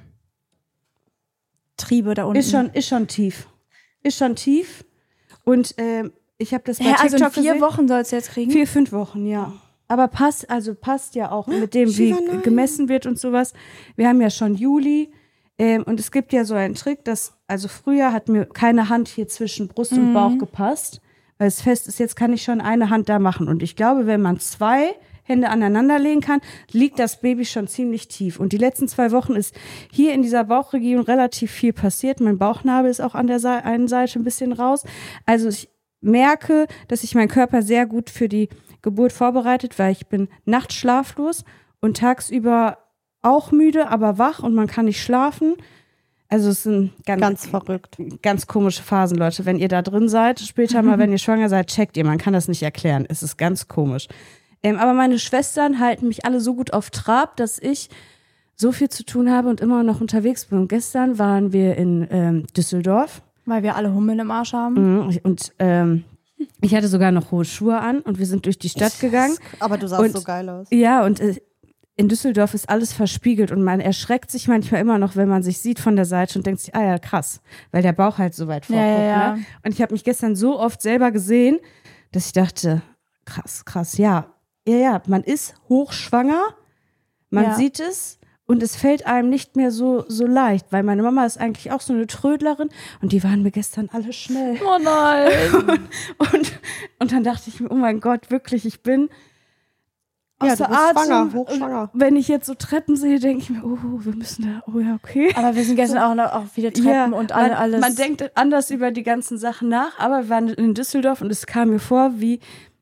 Triebe da unten. ist schon tief. Ist schon tief. Und ich habe das bei also TikTok in 4 gesehen. Wochen sollst du jetzt kriegen? 4-5 Wochen, ja. Aber passt ja auch mit dem, wie Shiva, nein. gemessen wird und sowas. Wir haben ja schon Juli und es gibt ja so einen Trick, also früher hat mir keine Hand hier zwischen Brust und Bauch gepasst, weil es fest ist, jetzt kann ich schon eine Hand da machen. Und ich glaube, wenn man 2 Hände aneinander legen kann, liegt das Baby schon ziemlich tief. Und die letzten 2 Wochen ist hier in dieser Bauchregion relativ viel passiert. Mein Bauchnabel ist auch an der einen Seite ein bisschen raus. Also ich merke, dass sich mein Körper sehr gut für die Geburt vorbereitet, weil ich bin nachts schlaflos und tagsüber auch müde, aber wach und man kann nicht schlafen. Also es sind Ganz verrückt. ganz komische Phasen, Leute. Wenn ihr da drin seid, später mal, wenn ihr schwanger seid, checkt ihr. Man kann das nicht erklären. Es ist ganz komisch. Aber meine Schwestern halten mich alle so gut auf Trab, dass ich so viel zu tun habe und immer noch unterwegs bin. Und gestern waren wir in Düsseldorf. Weil wir alle Hummeln im Arsch haben. Und ich hatte sogar noch hohe Schuhe an und wir sind durch die Stadt gegangen. Aber du sahst Und- so geil aus. Ja, und in Düsseldorf ist alles verspiegelt und man erschreckt sich manchmal immer noch, wenn man sich sieht von der Seite und denkt sich, ah ja, krass, weil der Bauch halt so weit vorguckt. Ja. Ne? Und ich habe mich gestern so oft selber gesehen, dass ich dachte, krass, ja, man ist hochschwanger, man Ja. sieht es und es fällt einem nicht mehr so leicht, weil meine Mama ist eigentlich auch so eine Trödlerin und die waren mir gestern alle schnell. Oh nein. Und dann dachte ich mir, oh mein Gott, wirklich, ich bin Ja, außer du bist Atem. schwanger, hochschwanger. Und wenn ich jetzt so Treppen sehe, denke ich mir, oh, wir müssen da, oh ja, okay. Aber wir sind gestern auch viele Treppen und alles. Man denkt anders über die ganzen Sachen nach, aber wir waren in Düsseldorf und es kam mir vor wie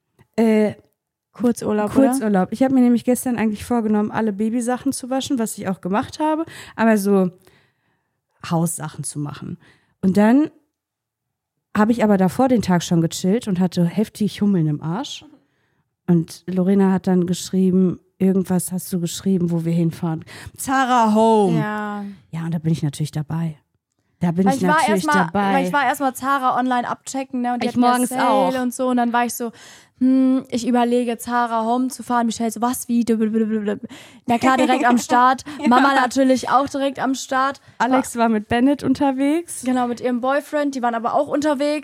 Kurzurlaub, Kurzurlaub. Ich habe mir nämlich gestern eigentlich vorgenommen, alle Babysachen zu waschen, was ich auch gemacht habe, aber so Haussachen zu machen. Und dann habe ich aber davor den Tag schon gechillt und hatte heftig Hummeln im Arsch. Und Lorena hat dann geschrieben, irgendwas hast du geschrieben, wo wir hinfahren. Zara Home. Ja. Ja, und da bin ich natürlich dabei. Weil ich war erstmal Zara online abchecken, ne? Und die Ich hatten ja morgens Sale auch. und so. Und dann war ich so, ich überlege, Zara Home zu fahren. Michelle so, was, wie? Na klar, direkt am Start. Mama natürlich auch direkt am Start. Alex war mit Bennett unterwegs. Genau, mit ihrem Boyfriend. Die waren aber auch unterwegs.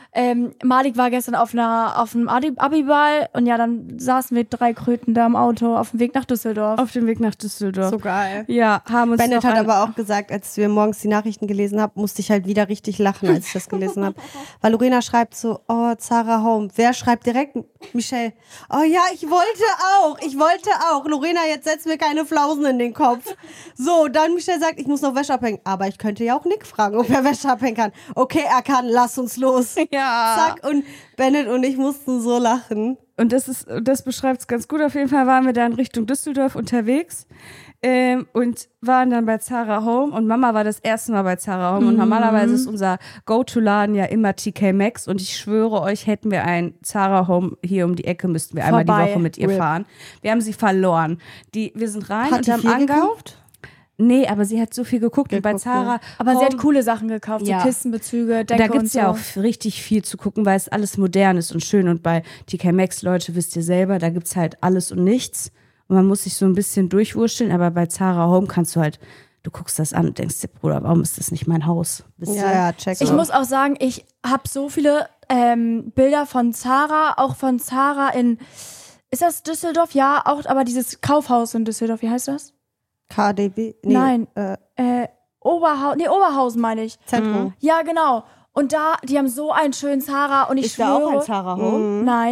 Malik war gestern auf einem Abiball und ja, dann saßen wir 3 Kröten da im Auto auf dem Weg nach Düsseldorf. Auf dem Weg nach Düsseldorf. So geil. Ja, haben uns Bennett noch hat aber auch gesagt, als wir morgens die Nachrichten gelesen haben, musste ich halt wieder richtig lachen, als ich das gelesen habe. Weil Lorena schreibt so, oh, Zara Home. Wer schreibt direkt? Michelle. Oh ja, ich wollte auch. Lorena, jetzt setzt mir keine Flausen in den Kopf. So, dann Michelle sagt, ich muss noch Wäsche abhängen. Aber ich könnte ja auch Nick fragen, ob er Wäsche abhängen kann. Okay, er kann, lass uns los. Ja. Zack, und Bennett und ich mussten so lachen. Und das beschreibt es ganz gut. Auf jeden Fall waren wir da in Richtung Düsseldorf unterwegs und waren dann bei Zara Home. Und Mama war das erste Mal bei Zara Home. Und normalerweise ist unser Go-To-Laden ja immer TK Maxx. Und ich schwöre euch, hätten wir ein Zara Home hier um die Ecke, müssten wir einmal die Woche mit ihr fahren. Wir haben sie verloren. Wir sind rein Hat und die am viel Angang. gekauft? Nee, aber sie hat so viel geguckt. Und bei Zara Aber sie Home, hat coole Sachen gekauft, Ja. so Kistenbezüge, Decke da gibt's und so. ja auch richtig viel zu gucken, weil es alles modern ist und schön. Und bei TK Maxx, Leute, wisst ihr selber, da gibt's halt alles und nichts. Und man muss sich so ein bisschen durchwurschteln. Aber bei Zara Home kannst du halt, du guckst das an und denkst dir, Bruder, warum ist das nicht mein Haus? Ja, check. Ich muss auch sagen, ich habe so viele Bilder von Zara, auch von Zara in, ist das Düsseldorf? Ja, auch, aber dieses Kaufhaus in Düsseldorf, wie heißt das? KDB? Nee, Nein. Oberhausen meine ich. Zentrum. Ja, genau. Und die haben so einen schönen Zara und ich schwöre. Zara Home? Nein.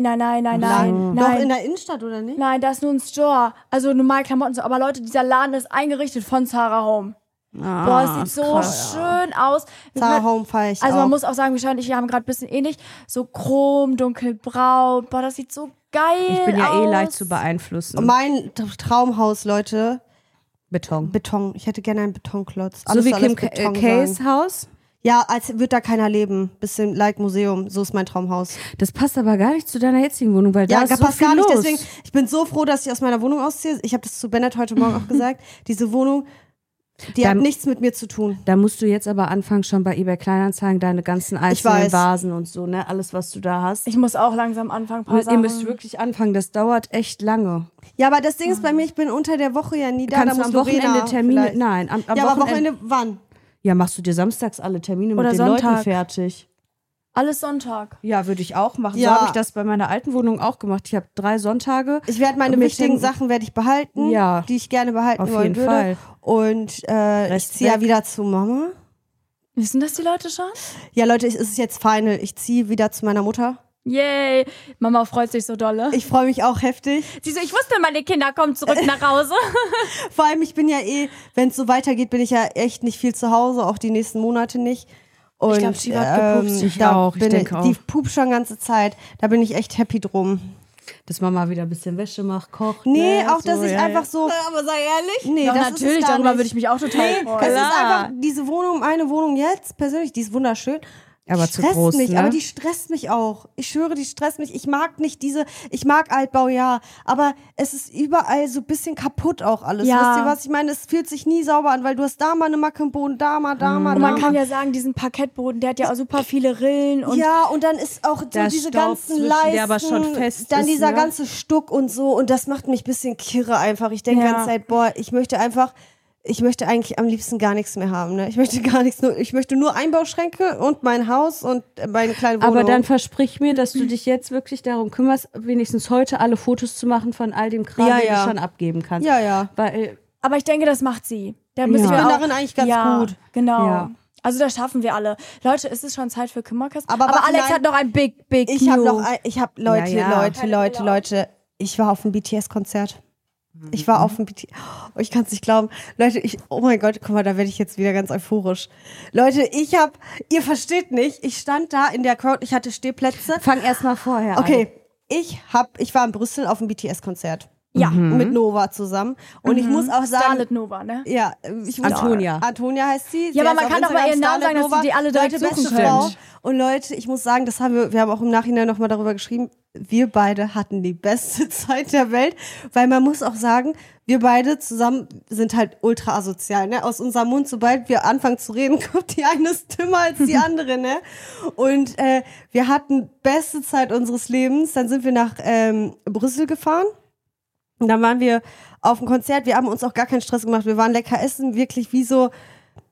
Doch in der Innenstadt, oder nicht? Nein, da ist nur ein Store. Also normal Klamotten so. Aber Leute, dieser Laden ist eingerichtet von Zara Home. Boah, es sieht so schön aus. Zara Home feier ich Also auch. man muss auch sagen, Michelle und ich haben gerade ein bisschen ähnlich. So chrom, dunkelbraun. Boah, das sieht so geil aus. Ich bin ja leicht zu beeinflussen. Mein Traumhaus, Leute, Beton. Beton. Ich hätte gerne einen Betonklotz. So Alles wie soll Kim aus Beton K's sein. Haus. Ja, als würde da keiner leben. Bisschen like Museum. So ist mein Traumhaus. Das passt aber gar nicht zu deiner jetzigen Wohnung, weil da Ja, ist das so passt viel gar nicht. los. Deswegen, ich bin so froh, dass ich aus meiner Wohnung ausziehe. Ich habe das zu Bennett heute Morgen auch gesagt. Diese Wohnung, die hat nichts mit mir zu tun. Da musst du jetzt aber anfangen, schon bei eBay Kleinanzeigen deine ganzen einzelnen weiß. Vasen und so, ne? Alles, was du da hast. Ich muss auch langsam anfangen, ein paar Ihr müsst Sachen. wirklich anfangen, das dauert echt lange. Ja, aber das Ding ist bei mir, ich bin unter der Woche ja nie da. Kannst Da du muss am Lorena Wochenende Termine? vielleicht. Nein, am Ja, aber Wochenende wann? Ja, machst du dir samstags alle Termine Oder mit den Leuten Sonntag. fertig? Alles Sonntag. Ja, würde ich auch machen. Ja. So habe ich das bei meiner alten Wohnung auch gemacht. Ich habe 3 Sonntage. Ich werde meine mit wichtigen den- Sachen werde ich behalten, Ja. die ich gerne behalten Auf wollen jeden würde. Fall. Und ich Rest ziehe ja weg. wieder zu Mama. Wissen das die Leute schon? Ja, Leute, es ist jetzt final. Ich ziehe wieder zu meiner Mutter. Yay. Mama freut sich so dolle. Ich freue mich auch heftig. Sie so, ich wusste, meine Kinder kommen zurück nach Hause. Vor allem, ich bin ja wenn es so weitergeht, bin ich ja echt nicht viel zu Hause, auch die nächsten Monate nicht. Und, Ich glaub, Shiva hat gepupst. Ich da auch, ich bin denke auch. Die pupt schon ganze Zeit. Da bin ich echt happy drum. Dass Mama wieder ein bisschen Wäsche macht, kocht. Nee, ne? auch dass ich einfach so. Aber sei ehrlich. Nee, Ja, das natürlich, ist es gar darüber nicht. würde ich mich auch total Es freuen. ist einfach diese Wohnung, eine Wohnung jetzt, persönlich, die ist wunderschön. Aber Die zu stresst groß, mich, ne? aber die stresst mich auch. Ich schwöre, die stresst mich. Ich mag nicht ich mag Altbau, ja, aber es ist überall so ein bisschen kaputt auch alles. Ja. Wisst ihr, was ich meine? Es fühlt sich nie sauber an, weil du hast da mal eine Macke im Boden, da mal, da mal, Und da man kann mal. ja sagen, diesen Parkettboden, der hat ja auch super viele Rillen und Ja, und dann ist auch so Der diese Staub ganzen zwischen, Leisten, der aber schon fest dann ist, dieser ne? ganze Stuck und so, und das macht mich ein bisschen kirre einfach. Ich denke die Ja. ganze Zeit, boah, ich möchte eigentlich am liebsten gar nichts mehr haben. Ne? Ich möchte gar nichts, ich möchte nur Einbauschränke und mein Haus und meine kleine Wohnung. Aber dann versprich mir, dass du dich jetzt wirklich darum kümmerst, wenigstens heute alle Fotos zu machen von all dem Kram, Ja, den ja. du schon abgeben kannst. Ja, ja. Weil, aber ich denke, das macht sie. Da müssen Ja. wir Ich bin auch, darin eigentlich ganz ja, gut. Genau. Ja. Also das schaffen wir alle. Leute, es ist schon Zeit für Kümmerkasten. Aber Aber warte, Alex nein. hat noch ein Big Ich habe News. noch, Leute, Ja, ja. Leute, ich war auf dem BTS-Konzert. Ich war auf dem BTS, oh, ich kann es nicht glauben. Leute, oh mein Gott, guck mal, da werde ich jetzt wieder ganz euphorisch. Leute, ihr versteht nicht, ich stand da in der Crowd, ich hatte Stehplätze. fang erst mal vorher Okay, ich war in Brüssel auf dem BTS-Konzert. Ja. Mit Nova zusammen. Und ich muss auch sagen, Starlet Nova, ne? ja, ich muss Antonia. Antonia heißt sie. Ja, Sie aber heißt man auf kann doch mal Instagram ihren Namen Starlet sagen, dass Nova. die alle direkt Leute, beste suchen Frau. können. Und Leute, ich muss sagen, wir haben auch im Nachhinein nochmal darüber geschrieben, wir beide hatten die beste Zeit der Welt, weil man muss auch sagen, wir beide zusammen sind halt ultra asozial, ne? Aus unserem Mund, sobald wir anfangen zu reden, kommt die eine Stimme als die andere, ne? Und wir hatten beste Zeit unseres Lebens. Dann sind wir nach Brüssel gefahren. Und dann waren wir auf dem Konzert. Wir haben uns auch gar keinen Stress gemacht. Wir waren lecker essen, wirklich wie so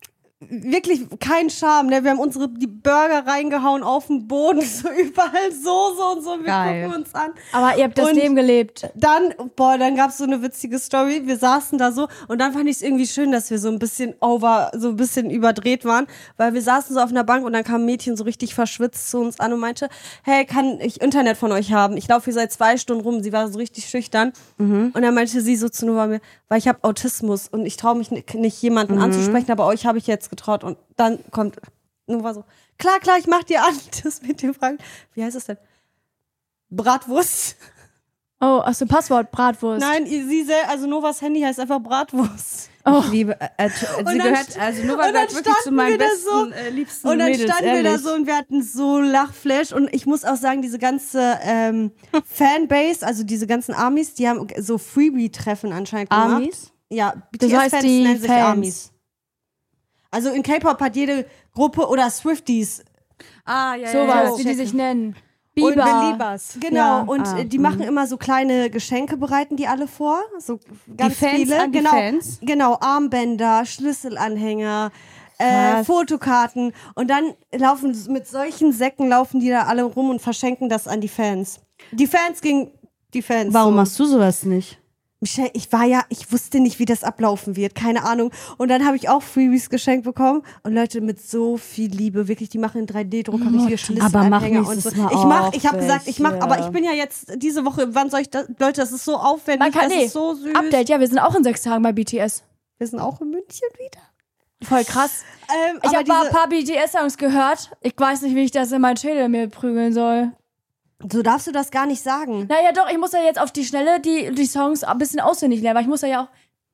wirklich kein Charme, ne? Wir haben die Burger reingehauen auf den Boden, so überall Soße und so. Und wir Geil. gucken uns an. Aber ihr habt das Und Leben gelebt. Dann gab's so eine witzige Story. Wir saßen da so und dann fand ich es irgendwie schön, dass wir so ein bisschen überdreht waren, weil wir saßen so auf einer Bank und dann kam ein Mädchen so richtig verschwitzt zu uns an und meinte, hey, kann ich Internet von euch haben? Ich laufe hier seit 2 Stunden rum. Sie war so richtig schüchtern. Und dann meinte sie so zu Nova, weil ich habe Autismus und ich traue mich nicht jemanden anzusprechen, aber euch habe ich jetzt getraut. Und dann kommt Nova so, klar, ich mach dir an. Das mit dem Fragen, wie heißt es denn? Bratwurst. Oh, achso, Passwort, Bratwurst. Nein, also Novas Handy heißt einfach Bratwurst. Oh. Ich liebe, sie gehört, also Nova gehört wirklich zu meinen besten, liebsten Und dann Mädels, standen wir ehrlich. da so und wir hatten so Lachflash und ich muss auch sagen, diese ganze Fanbase, also diese ganzen Armies, die haben so Freebie-Treffen anscheinend gemacht. Armies? Ja, Das heißt, BTS-Fans die nennen sich Fans. Armies. Also in K-Pop hat jede Gruppe oder Swifties Sowas, wie die sich nennen. und Biber. Beliebers. Genau, Ja. und die machen immer so kleine Geschenke, bereiten die alle vor. So ganz Fans viele. an die genau, Fans? genau, Armbänder, Schlüsselanhänger, Fotokarten. Und dann mit solchen Säcken laufen die da alle rum und verschenken das an die Fans. Die Fans gegen die Fans. Warum so. machst du sowas nicht? Michelle, ich wusste nicht, wie das ablaufen wird, keine Ahnung. Und dann habe ich auch Freebies geschenkt bekommen und Leute mit so viel Liebe, wirklich, die machen in 3D-Drucker richtige Schlüsselanhänger mach und so. nächstes Mal Ich habe gesagt, welche. aber ich bin ja jetzt diese Woche, wann soll ich das, Leute, das ist so aufwendig, das ist so süß. Update, ja, wir sind auch in 6 Tagen bei BTS. Wir sind auch in München wieder. Voll krass. Ich aber habe mal ein paar BTS-Songs gehört. Ich weiß nicht, wie ich das in meinen Schädel mir prügeln soll. So darfst du das gar nicht sagen. Naja, doch, ich muss ja jetzt auf die Schnelle die Songs ein bisschen auswendig lernen, weil ich muss ja auch.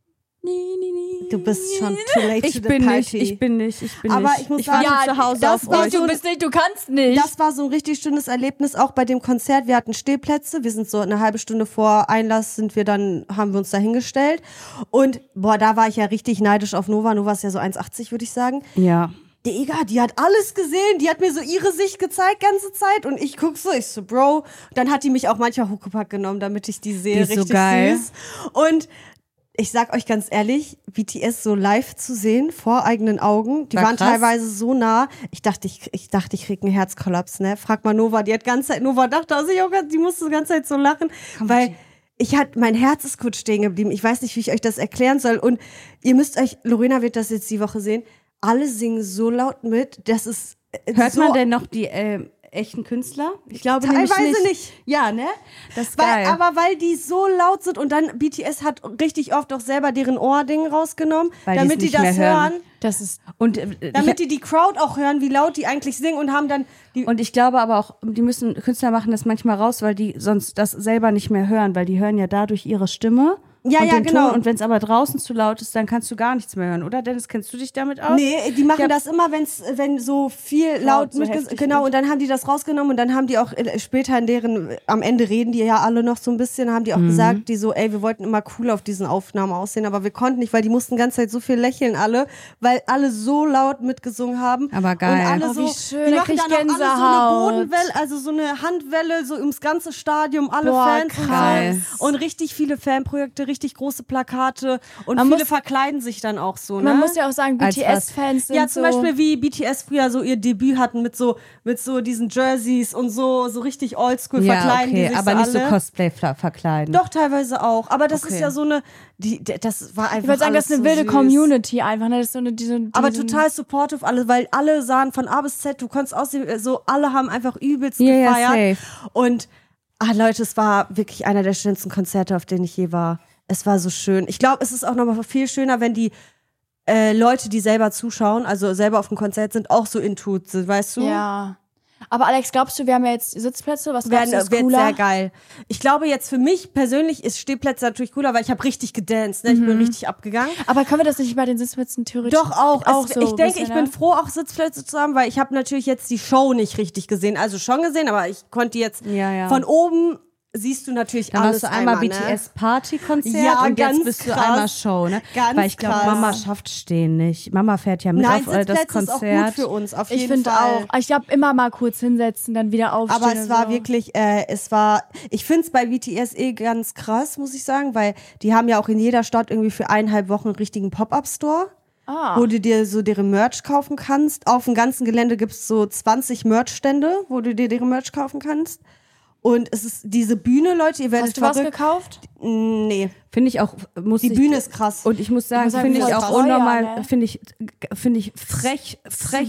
Du bist schon too late Ich to the bin party. nicht. Aber ich muss sagen, Ja, zu Hause das auf war euch. so Du bist nicht, du kannst nicht. Das war so ein richtig schönes Erlebnis, auch bei dem Konzert. Wir hatten Stehplätze. Wir sind so eine halbe Stunde vor Einlass haben wir uns da hingestellt. Und da war ich ja richtig neidisch auf Nova. Nova ist ja so 1,80, würde ich sagen. Ja. Digga, die hat alles gesehen. Die hat mir so ihre Sicht gezeigt, ganze Zeit. Und ich guck so, Bro. Dann hat die mich auch manchmal Huckepack genommen, damit ich die sehe. Die ist so richtig geil. süß. Und ich sag euch ganz ehrlich, BTS so live zu sehen, vor eigenen Augen, die War waren krass. teilweise so nah. Ich dachte, ich krieg einen Herzkollaps, ne? Frag mal Nova, Nova dachte aus sich auch, die musste die ganze Zeit so lachen, weil mein Herz ist kurz stehen geblieben. Ich weiß nicht, wie ich euch das erklären soll. Und ihr müsst euch, Lorena wird das jetzt die Woche sehen, alle singen so laut mit, das ist Hört so, man denn noch die echten Künstler? Ich glaube nämlich teilweise nicht. Ja, ne? Das ist geil. Weil die so laut sind und dann BTS hat richtig oft auch selber deren Ohrding rausgenommen, Weil damit die's die nicht das mehr hören. hören. Das ist. Und Damit die Crowd auch hören, wie laut die eigentlich singen und haben dann Und ich glaube aber auch, die Künstler machen das manchmal raus, weil die sonst das selber nicht mehr hören, weil die hören ja dadurch ihre Stimme. Ja, und ja, den genau. Ton. Und wenn es aber draußen zu laut ist, dann kannst du gar nichts mehr hören, oder? Dennis, kennst du dich damit aus? Nee, die machen Ja. das immer, wenn so viel laut so heftig genau, ist. und dann haben die das rausgenommen und dann haben die auch später am Ende reden die ja alle noch so ein bisschen, haben die auch gesagt, die so, ey, wir wollten immer cool auf diesen Aufnahmen aussehen, aber wir konnten nicht, weil die mussten die ganze Zeit so viel lächeln alle, weil alle so laut mitgesungen haben. Aber geil. Und alle Oh, so, wie schön, die da machen krieg ich dann auch alle so Gänsehaut. eine Bodenwelle, also so eine Handwelle, so ums ganze Stadium, alle Boah, Fans krass. und so. Und richtig viele Fanprojekte, richtig große Plakate und Man viele muss- verkleiden sich dann auch so, ne? Man muss ja auch sagen, Als BTS-Fans sind Ja, zum so. Beispiel wie BTS früher so ihr Debüt hatten mit so diesen Jerseys und so richtig oldschool verkleiden die okay, sich aber so nicht alle. so Cosplay verkleiden. Doch, teilweise auch. Aber das Okay. ist ja so eine, das war einfach Ich würde sagen, das ist eine alles wilde so süß. Community einfach. Ne? Das ist so eine, Aber total supportive alle, weil alle sahen von A bis Z, du konntest aussehen, so alle haben einfach übelst gefeiert. safe. Und Leute, es war wirklich einer der schönsten Konzerte, auf denen ich je war. Es war so schön. Ich glaube, es ist auch nochmal viel schöner, wenn die Leute, die selber zuschauen, also selber auf dem Konzert sind, auch so into sind, weißt du? Ja. Aber Alex, glaubst du, wir haben ja jetzt Sitzplätze? Was glaubst du, ist Wird cooler? sehr geil. Ich glaube jetzt für mich persönlich ist Stehplätze natürlich cooler, weil ich habe richtig gedanced, ne? Ich bin richtig abgegangen. Aber können wir das nicht bei den Sitzplätzen theoretisch? Doch auch. Ich ein denke, bisschen, ich bin froh, auch Sitzplätze zu haben, weil ich habe natürlich jetzt die Show nicht richtig gesehen. Also schon gesehen, aber ich konnte jetzt Ja. von oben siehst du natürlich Dann alles hast du einmal ne? BTS-Party-Konzert Ja, und ganz jetzt bist du krass. einmal Show, ne? Ganz Weil ich glaube, krass. Mama schafft stehen nicht. Mama fährt ja mit Nein, auf das Sitzplätze ist auch Konzert. gut für uns, auf Ich jeden finde Fall. auch. Ich glaube, immer mal kurz hinsetzen, dann wieder aufstehen. Aber es und war so. wirklich, ich finde es bei BTS ganz krass, muss ich sagen, weil die haben ja auch in jeder Stadt irgendwie für 1,5 Wochen einen richtigen Pop-Up-Store. wo du dir so deren Merch kaufen kannst. Auf dem ganzen Gelände gibt es so 20 Merch-Stände, wo du dir deren Merch kaufen kannst. Und es ist diese Bühne, Leute, ihr werdet Hast du was gekauft? Nee. Finde ich auch, Die Bühne ist krass. Und ich muss sagen, finde ich auch voll teuer, unnormal, ne? finde ich frech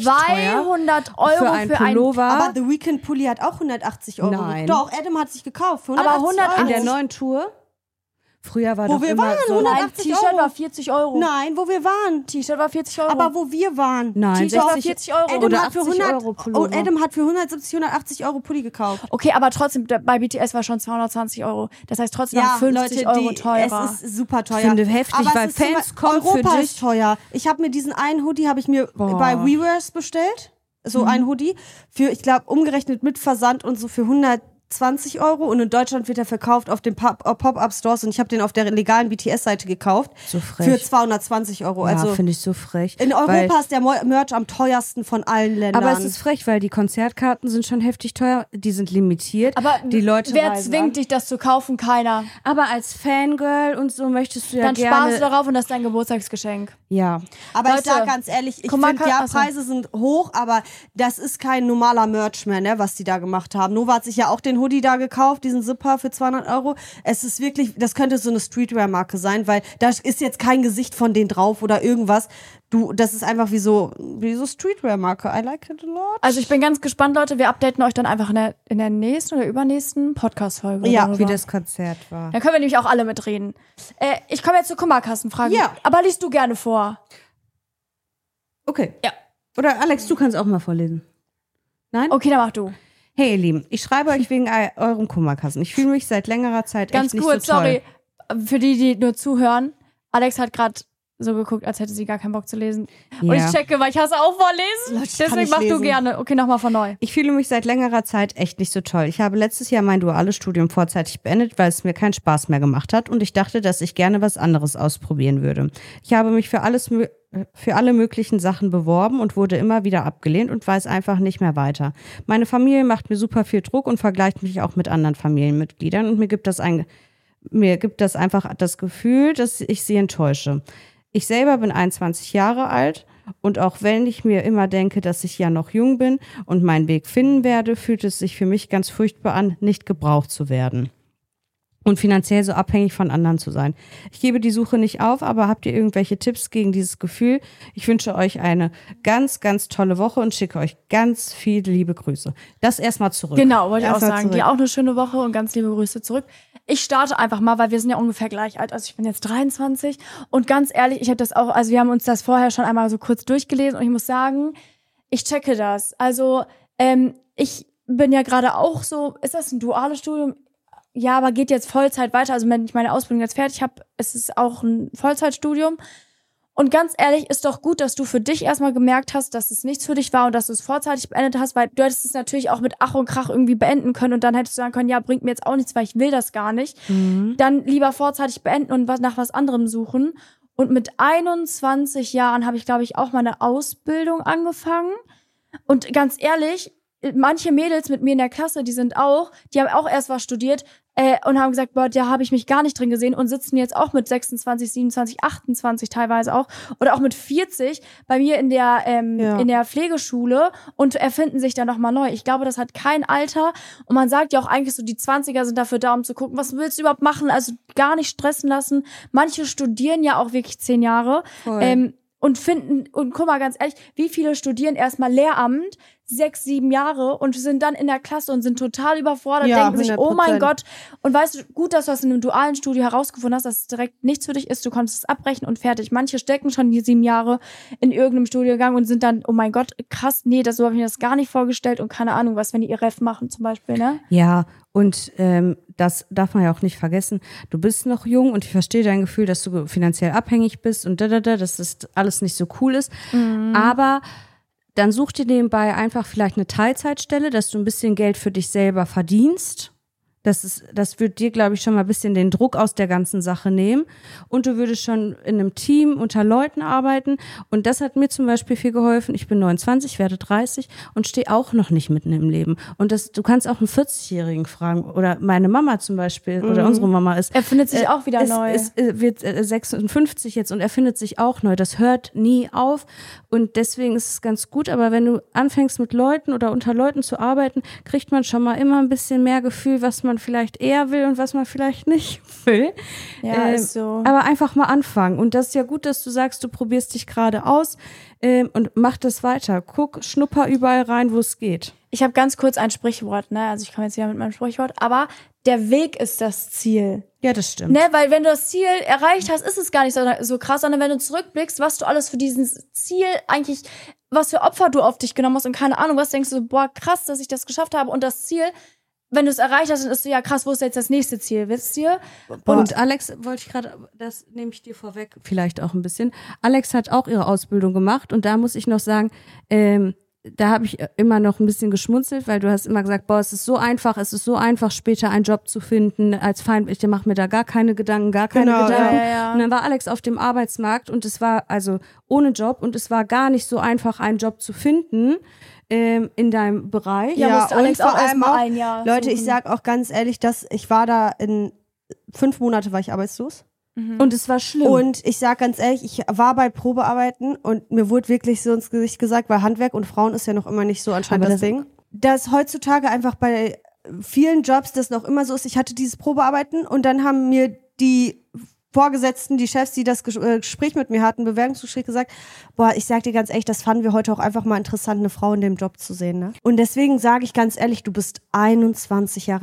200 Euro für ein Pullover. Aber The Weeknd Pulli hat auch 180 Euro. Nein. Doch, Adam hat sich gekauft für Aber 180 100 Euro. in der neuen Tour. Früher war Wo doch wir immer waren, so... 180 T-Shirt Euro. war 40 Euro. Nein, wo wir waren. T-Shirt war 40 Euro. Aber wo wir waren. Nein, T-Shirt war 60 40 Euro. Adam oder hat für 80 Euro Pullover. Adam hat für 170, 180 Euro Pulli gekauft. Okay, aber trotzdem, bei BTS war schon 220 Euro. Das heißt trotzdem noch 50 Euro teurer. Es ist super teuer. Ich finde heftig, aber weil es ist Fans kommen für Europa dich. ist teuer. Ich habe mir diesen einen Hoodie bei Weverse bestellt. So ein Hoodie. Für, ich glaube, umgerechnet mit Versand und so für 120 Euro. Und in Deutschland wird er verkauft auf den Pop-Up-Stores. Und ich habe den auf der legalen BTS-Seite gekauft. So frech. Für 220 Euro. Ja, Also finde ich so frech. in Europa weil, ist der Merch am teuersten von allen Ländern. aber es ist frech, weil die Konzertkarten sind schon heftig teuer, die sind limitiert. Aber die Leute wer reisen zwingt an. dich, das zu kaufen? Keiner. Aber als Fangirl und so möchtest du ja Dann gerne... sparst du darauf und das ist dein Geburtstagsgeschenk. Ja. Aber Leute, ich sag ganz ehrlich, ich guck mal, finde, ja, achso. Preise sind hoch, aber das ist kein normaler Merch mehr, ne, was die da gemacht haben. Nova hat sich ja auch den Hoodie da gekauft, diesen Zipper für 200 Euro. Es ist wirklich, das könnte so eine Streetwear-Marke sein, weil da ist jetzt kein Gesicht von denen drauf oder irgendwas. Das ist einfach wie so Streetwear-Marke. I like it a lot. Also ich bin ganz gespannt, Leute. Wir updaten euch dann einfach in der nächsten oder übernächsten Podcast-Folge. Ja, darüber. Wie das Konzert war. Dann können wir nämlich auch alle mitreden. Ich komme jetzt zur Kummerkassenfrage. Ja. Aber liest du gerne vor? Okay. Ja. Oder Alex, du kannst auch mal vorlesen. Nein? Okay, dann mach du. Hey ihr Lieben, ich schreibe euch wegen eurem Kummerkassen. Ich fühle mich seit längerer Zeit Ganz echt nicht kurz, so toll. sorry. Für die nur zuhören. Alex hat gerade so geguckt, als hätte sie gar keinen Bock zu lesen. Und Ja. ich checke, weil ich hasse auch vorlesen. Leute, ich kann Deswegen nicht mach du lesen. gerne. Okay, nochmal von neu. Ich fühle mich seit längerer Zeit echt nicht so toll. Ich habe letztes Jahr mein duales Studium vorzeitig beendet, weil es mir keinen Spaß mehr gemacht hat und ich dachte, dass ich gerne was anderes ausprobieren würde. Ich habe mich für alle möglichen Sachen beworben und wurde immer wieder abgelehnt und weiß einfach nicht mehr weiter. Meine Familie macht mir super viel Druck und vergleicht mich auch mit anderen Familienmitgliedern und mir gibt das einfach das Gefühl, dass ich sie enttäusche. Ich selber bin 21 Jahre alt und auch wenn ich mir immer denke, dass ich ja noch jung bin und meinen Weg finden werde, fühlt es sich für mich ganz furchtbar an, nicht gebraucht zu werden und finanziell so abhängig von anderen zu sein. Ich gebe die Suche nicht auf, aber habt ihr irgendwelche Tipps gegen dieses Gefühl? Ich wünsche euch eine ganz, ganz tolle Woche und schicke euch ganz viele liebe Grüße. Das erstmal zurück. Genau, wollte ich auch Erstmal sagen. zurück. Dir auch eine schöne Woche und ganz liebe Grüße zurück. Ich starte einfach mal, weil wir sind ja ungefähr gleich alt. Also ich bin jetzt 23 und ganz ehrlich, ich habe das auch, also wir haben uns das vorher schon einmal so kurz durchgelesen und ich muss sagen, ich checke das. Also ich bin ja gerade auch so, ist das ein duales Studium? Ja, aber geht jetzt Vollzeit weiter. Also wenn ich meine Ausbildung jetzt fertig habe, ist es auch ein Vollzeitstudium. Und ganz ehrlich, ist doch gut, dass du für dich erstmal gemerkt hast, dass es nichts für dich war und dass du es vorzeitig beendet hast, weil du hättest es natürlich auch mit Ach und Krach irgendwie beenden können und dann hättest du sagen können, ja, bringt mir jetzt auch nichts, weil ich will das gar nicht. Dann lieber vorzeitig beenden und nach was anderem suchen. Und mit 21 Jahren habe ich, glaube ich, auch meine Ausbildung angefangen. Und ganz ehrlich, manche Mädels mit mir in der Klasse, die haben auch erst was studiert und haben gesagt, boah, da habe ich mich gar nicht drin gesehen und sitzen jetzt auch mit 26, 27, 28 teilweise auch oder auch mit 40 bei mir in der Pflegeschule und erfinden sich dann nochmal neu. Ich glaube, das hat kein Alter und man sagt ja auch eigentlich so, die 20er sind dafür da, um zu gucken, was willst du überhaupt machen, also gar nicht stressen lassen. Manche studieren ja auch wirklich 10 Jahre. Und guck mal, ganz ehrlich, wie viele studieren erstmal Lehramt 6, 7 Jahre und sind dann in der Klasse und sind total überfordert, Ja, denken sich, oh mein 100%. Gott. Und weißt du, gut, dass du das in einem dualen Studio herausgefunden hast, dass es direkt nichts für dich ist, du konntest es abbrechen und fertig. Manche stecken schon die 7 Jahre in irgendeinem Studiengang und sind dann, oh mein Gott, krass, nee, so habe ich mir das gar nicht vorgestellt und keine Ahnung was, wenn die ihr Ref machen zum Beispiel, ne? Ja, und das darf man ja auch nicht vergessen. Du bist noch jung und ich verstehe dein Gefühl, dass du finanziell abhängig bist und dass das alles nicht so cool ist. Aber dann such dir nebenbei einfach vielleicht eine Teilzeitstelle, dass du ein bisschen Geld für dich selber verdienst. Das wird dir, glaube ich, schon mal ein bisschen den Druck aus der ganzen Sache nehmen. Und du würdest schon in einem Team unter Leuten arbeiten. Und das hat mir zum Beispiel viel geholfen. Ich bin 29, werde 30 und stehe auch noch nicht mitten im Leben. Und du kannst auch einen 40-Jährigen fragen. Oder meine Mama zum Beispiel, oder unsere Mama ist. Er findet sich auch wieder neu. Wird 56 jetzt und er findet sich auch neu. Das hört nie auf. Und deswegen ist es ganz gut. Aber wenn du anfängst mit Leuten oder unter Leuten zu arbeiten, kriegt man schon mal immer ein bisschen mehr Gefühl, was man vielleicht eher will und was man vielleicht nicht will. Ja, ist so. Aber einfach mal anfangen. Und das ist ja gut, dass du sagst, du probierst dich gerade aus und mach das weiter. Schnupper überall rein, wo es geht. Ich habe ganz kurz ein Sprichwort, ne? Also ich komme jetzt wieder mit meinem Sprichwort, aber der Weg ist das Ziel. Ja, das stimmt. Ne, weil wenn du das Ziel erreicht hast, ist es gar nicht so krass, sondern wenn du zurückblickst, was du alles für dieses Ziel eigentlich, was für Opfer du auf dich genommen hast und keine Ahnung, was denkst du, boah, krass, dass ich das geschafft habe und das Ziel, wenn du es erreicht hast, dann ist du ja krass, wo ist jetzt das nächste Ziel, wisst ihr? Und Alex, wollte ich gerade, das nehme ich dir vorweg, vielleicht auch ein bisschen. Alex hat auch ihre Ausbildung gemacht und da muss ich noch sagen, da habe ich immer noch ein bisschen geschmunzelt, weil du hast immer gesagt, boah, es ist so einfach, später einen Job zu finden als Feind. Ich mache mir da gar keine Gedanken. Ja. Und dann war Alex auf dem Arbeitsmarkt und es war also ohne Job und es war gar nicht so einfach, einen Job zu finden in deinem Bereich. Ja, musste Alex und vor auch erst allem mal auch, ein Jahr Leute, suchen. ich sag auch ganz ehrlich, dass ich war da in 5 Monate war ich arbeitslos. Und es war schlimm. Und ich sag ganz ehrlich, ich war bei Probearbeiten und mir wurde wirklich so ins Gesicht gesagt, weil Handwerk und Frauen ist ja noch immer nicht so anscheinend Aber das Ding. Dass heutzutage einfach bei vielen Jobs das noch immer so ist. Ich hatte dieses Probearbeiten und dann haben mir die Vorgesetzten, die Chefs, die das Gespräch mit mir hatten, Bewerbungsgespräch gesagt, boah, ich sag dir ganz ehrlich, das fanden wir heute auch einfach mal interessant, eine Frau in dem Job zu sehen, ne? Und deswegen sage ich ganz ehrlich, du bist 21 Jahre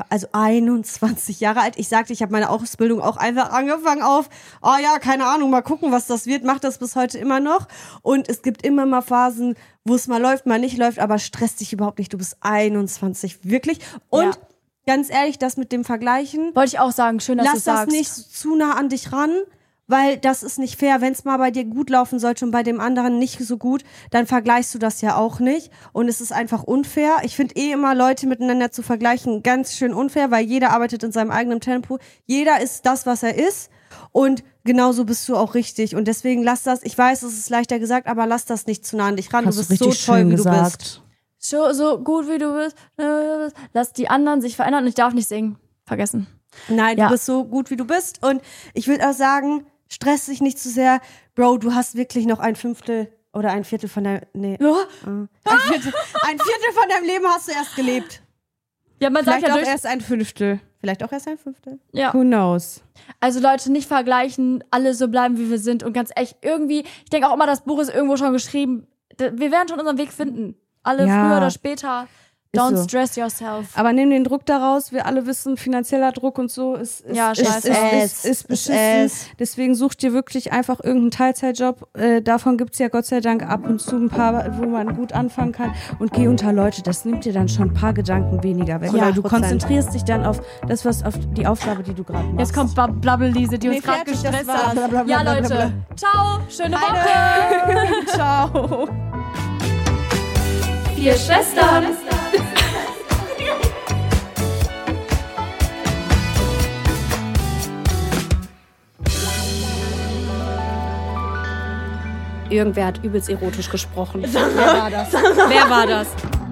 alt. Ich sagte, ich habe meine Ausbildung auch einfach angefangen auf, oh ja, keine Ahnung, mal gucken, was das wird, mach das bis heute immer noch. Und es gibt immer mal Phasen, wo es mal läuft, mal nicht läuft, aber stress dich überhaupt nicht, du bist 21, wirklich. Und ganz ehrlich, das mit dem Vergleichen, Wollte ich auch sagen, schön, dass du lass sagst. das nicht zu nah an dich ran, weil das ist nicht fair. Wenn es mal bei dir gut laufen sollte und bei dem anderen nicht so gut, dann vergleichst du das ja auch nicht. Und es ist einfach unfair. Ich finde immer Leute miteinander zu vergleichen ganz schön unfair, weil jeder arbeitet in seinem eigenen Tempo. Jeder ist das, was er ist. Und genauso bist du auch richtig. Und deswegen lass das, ich weiß, es ist leichter gesagt, aber lass das nicht zu nah an dich ran. Hast du bist richtig so toll, schön wie gesagt. du bist. So gut wie du bist, lass die anderen sich verändern und ich darf nicht singen. Vergessen. Nein, Ja. du bist so gut, wie du bist. Und ich würde auch sagen, stress dich nicht zu sehr. Bro, du hast wirklich noch ein Fünftel oder ein Viertel von deinem... Nee. Ein Viertel von deinem Leben hast du erst gelebt. Ja, man sagt Vielleicht ja auch durch. erst ein Fünftel. Vielleicht auch erst ein Fünftel. Ja. Who knows? Also Leute, nicht vergleichen, alle so bleiben, wie wir sind. Und ganz echt, irgendwie, ich denke auch immer, das Buch ist irgendwo schon geschrieben. Wir werden schon unseren Weg finden. Alle Ja. früher oder später. Don't so. stress yourself. Aber nimm den Druck daraus. Wir alle wissen, finanzieller Druck und so ist Ja, scheiße. ist beschissen. Deswegen such dir wirklich einfach irgendeinen Teilzeitjob. Davon gibt's ja Gott sei Dank ab und zu ein paar, wo man gut anfangen kann. Und geh unter Leute. Das nimmt dir dann schon ein paar Gedanken weniger weg. Ja, Oder du 100%. konzentrierst dich dann auf das, was auf die Aufgabe, die du gerade machst. Jetzt kommt Blabbelise, die uns Nee, gerade fertig, das gestresst war's. hat. Blablabla, Ja, blablabla. Leute. Ciao. Schöne Woche. Ciao. 4 Schwestern. Irgendwer hat übelst erotisch gesprochen. Wer war das?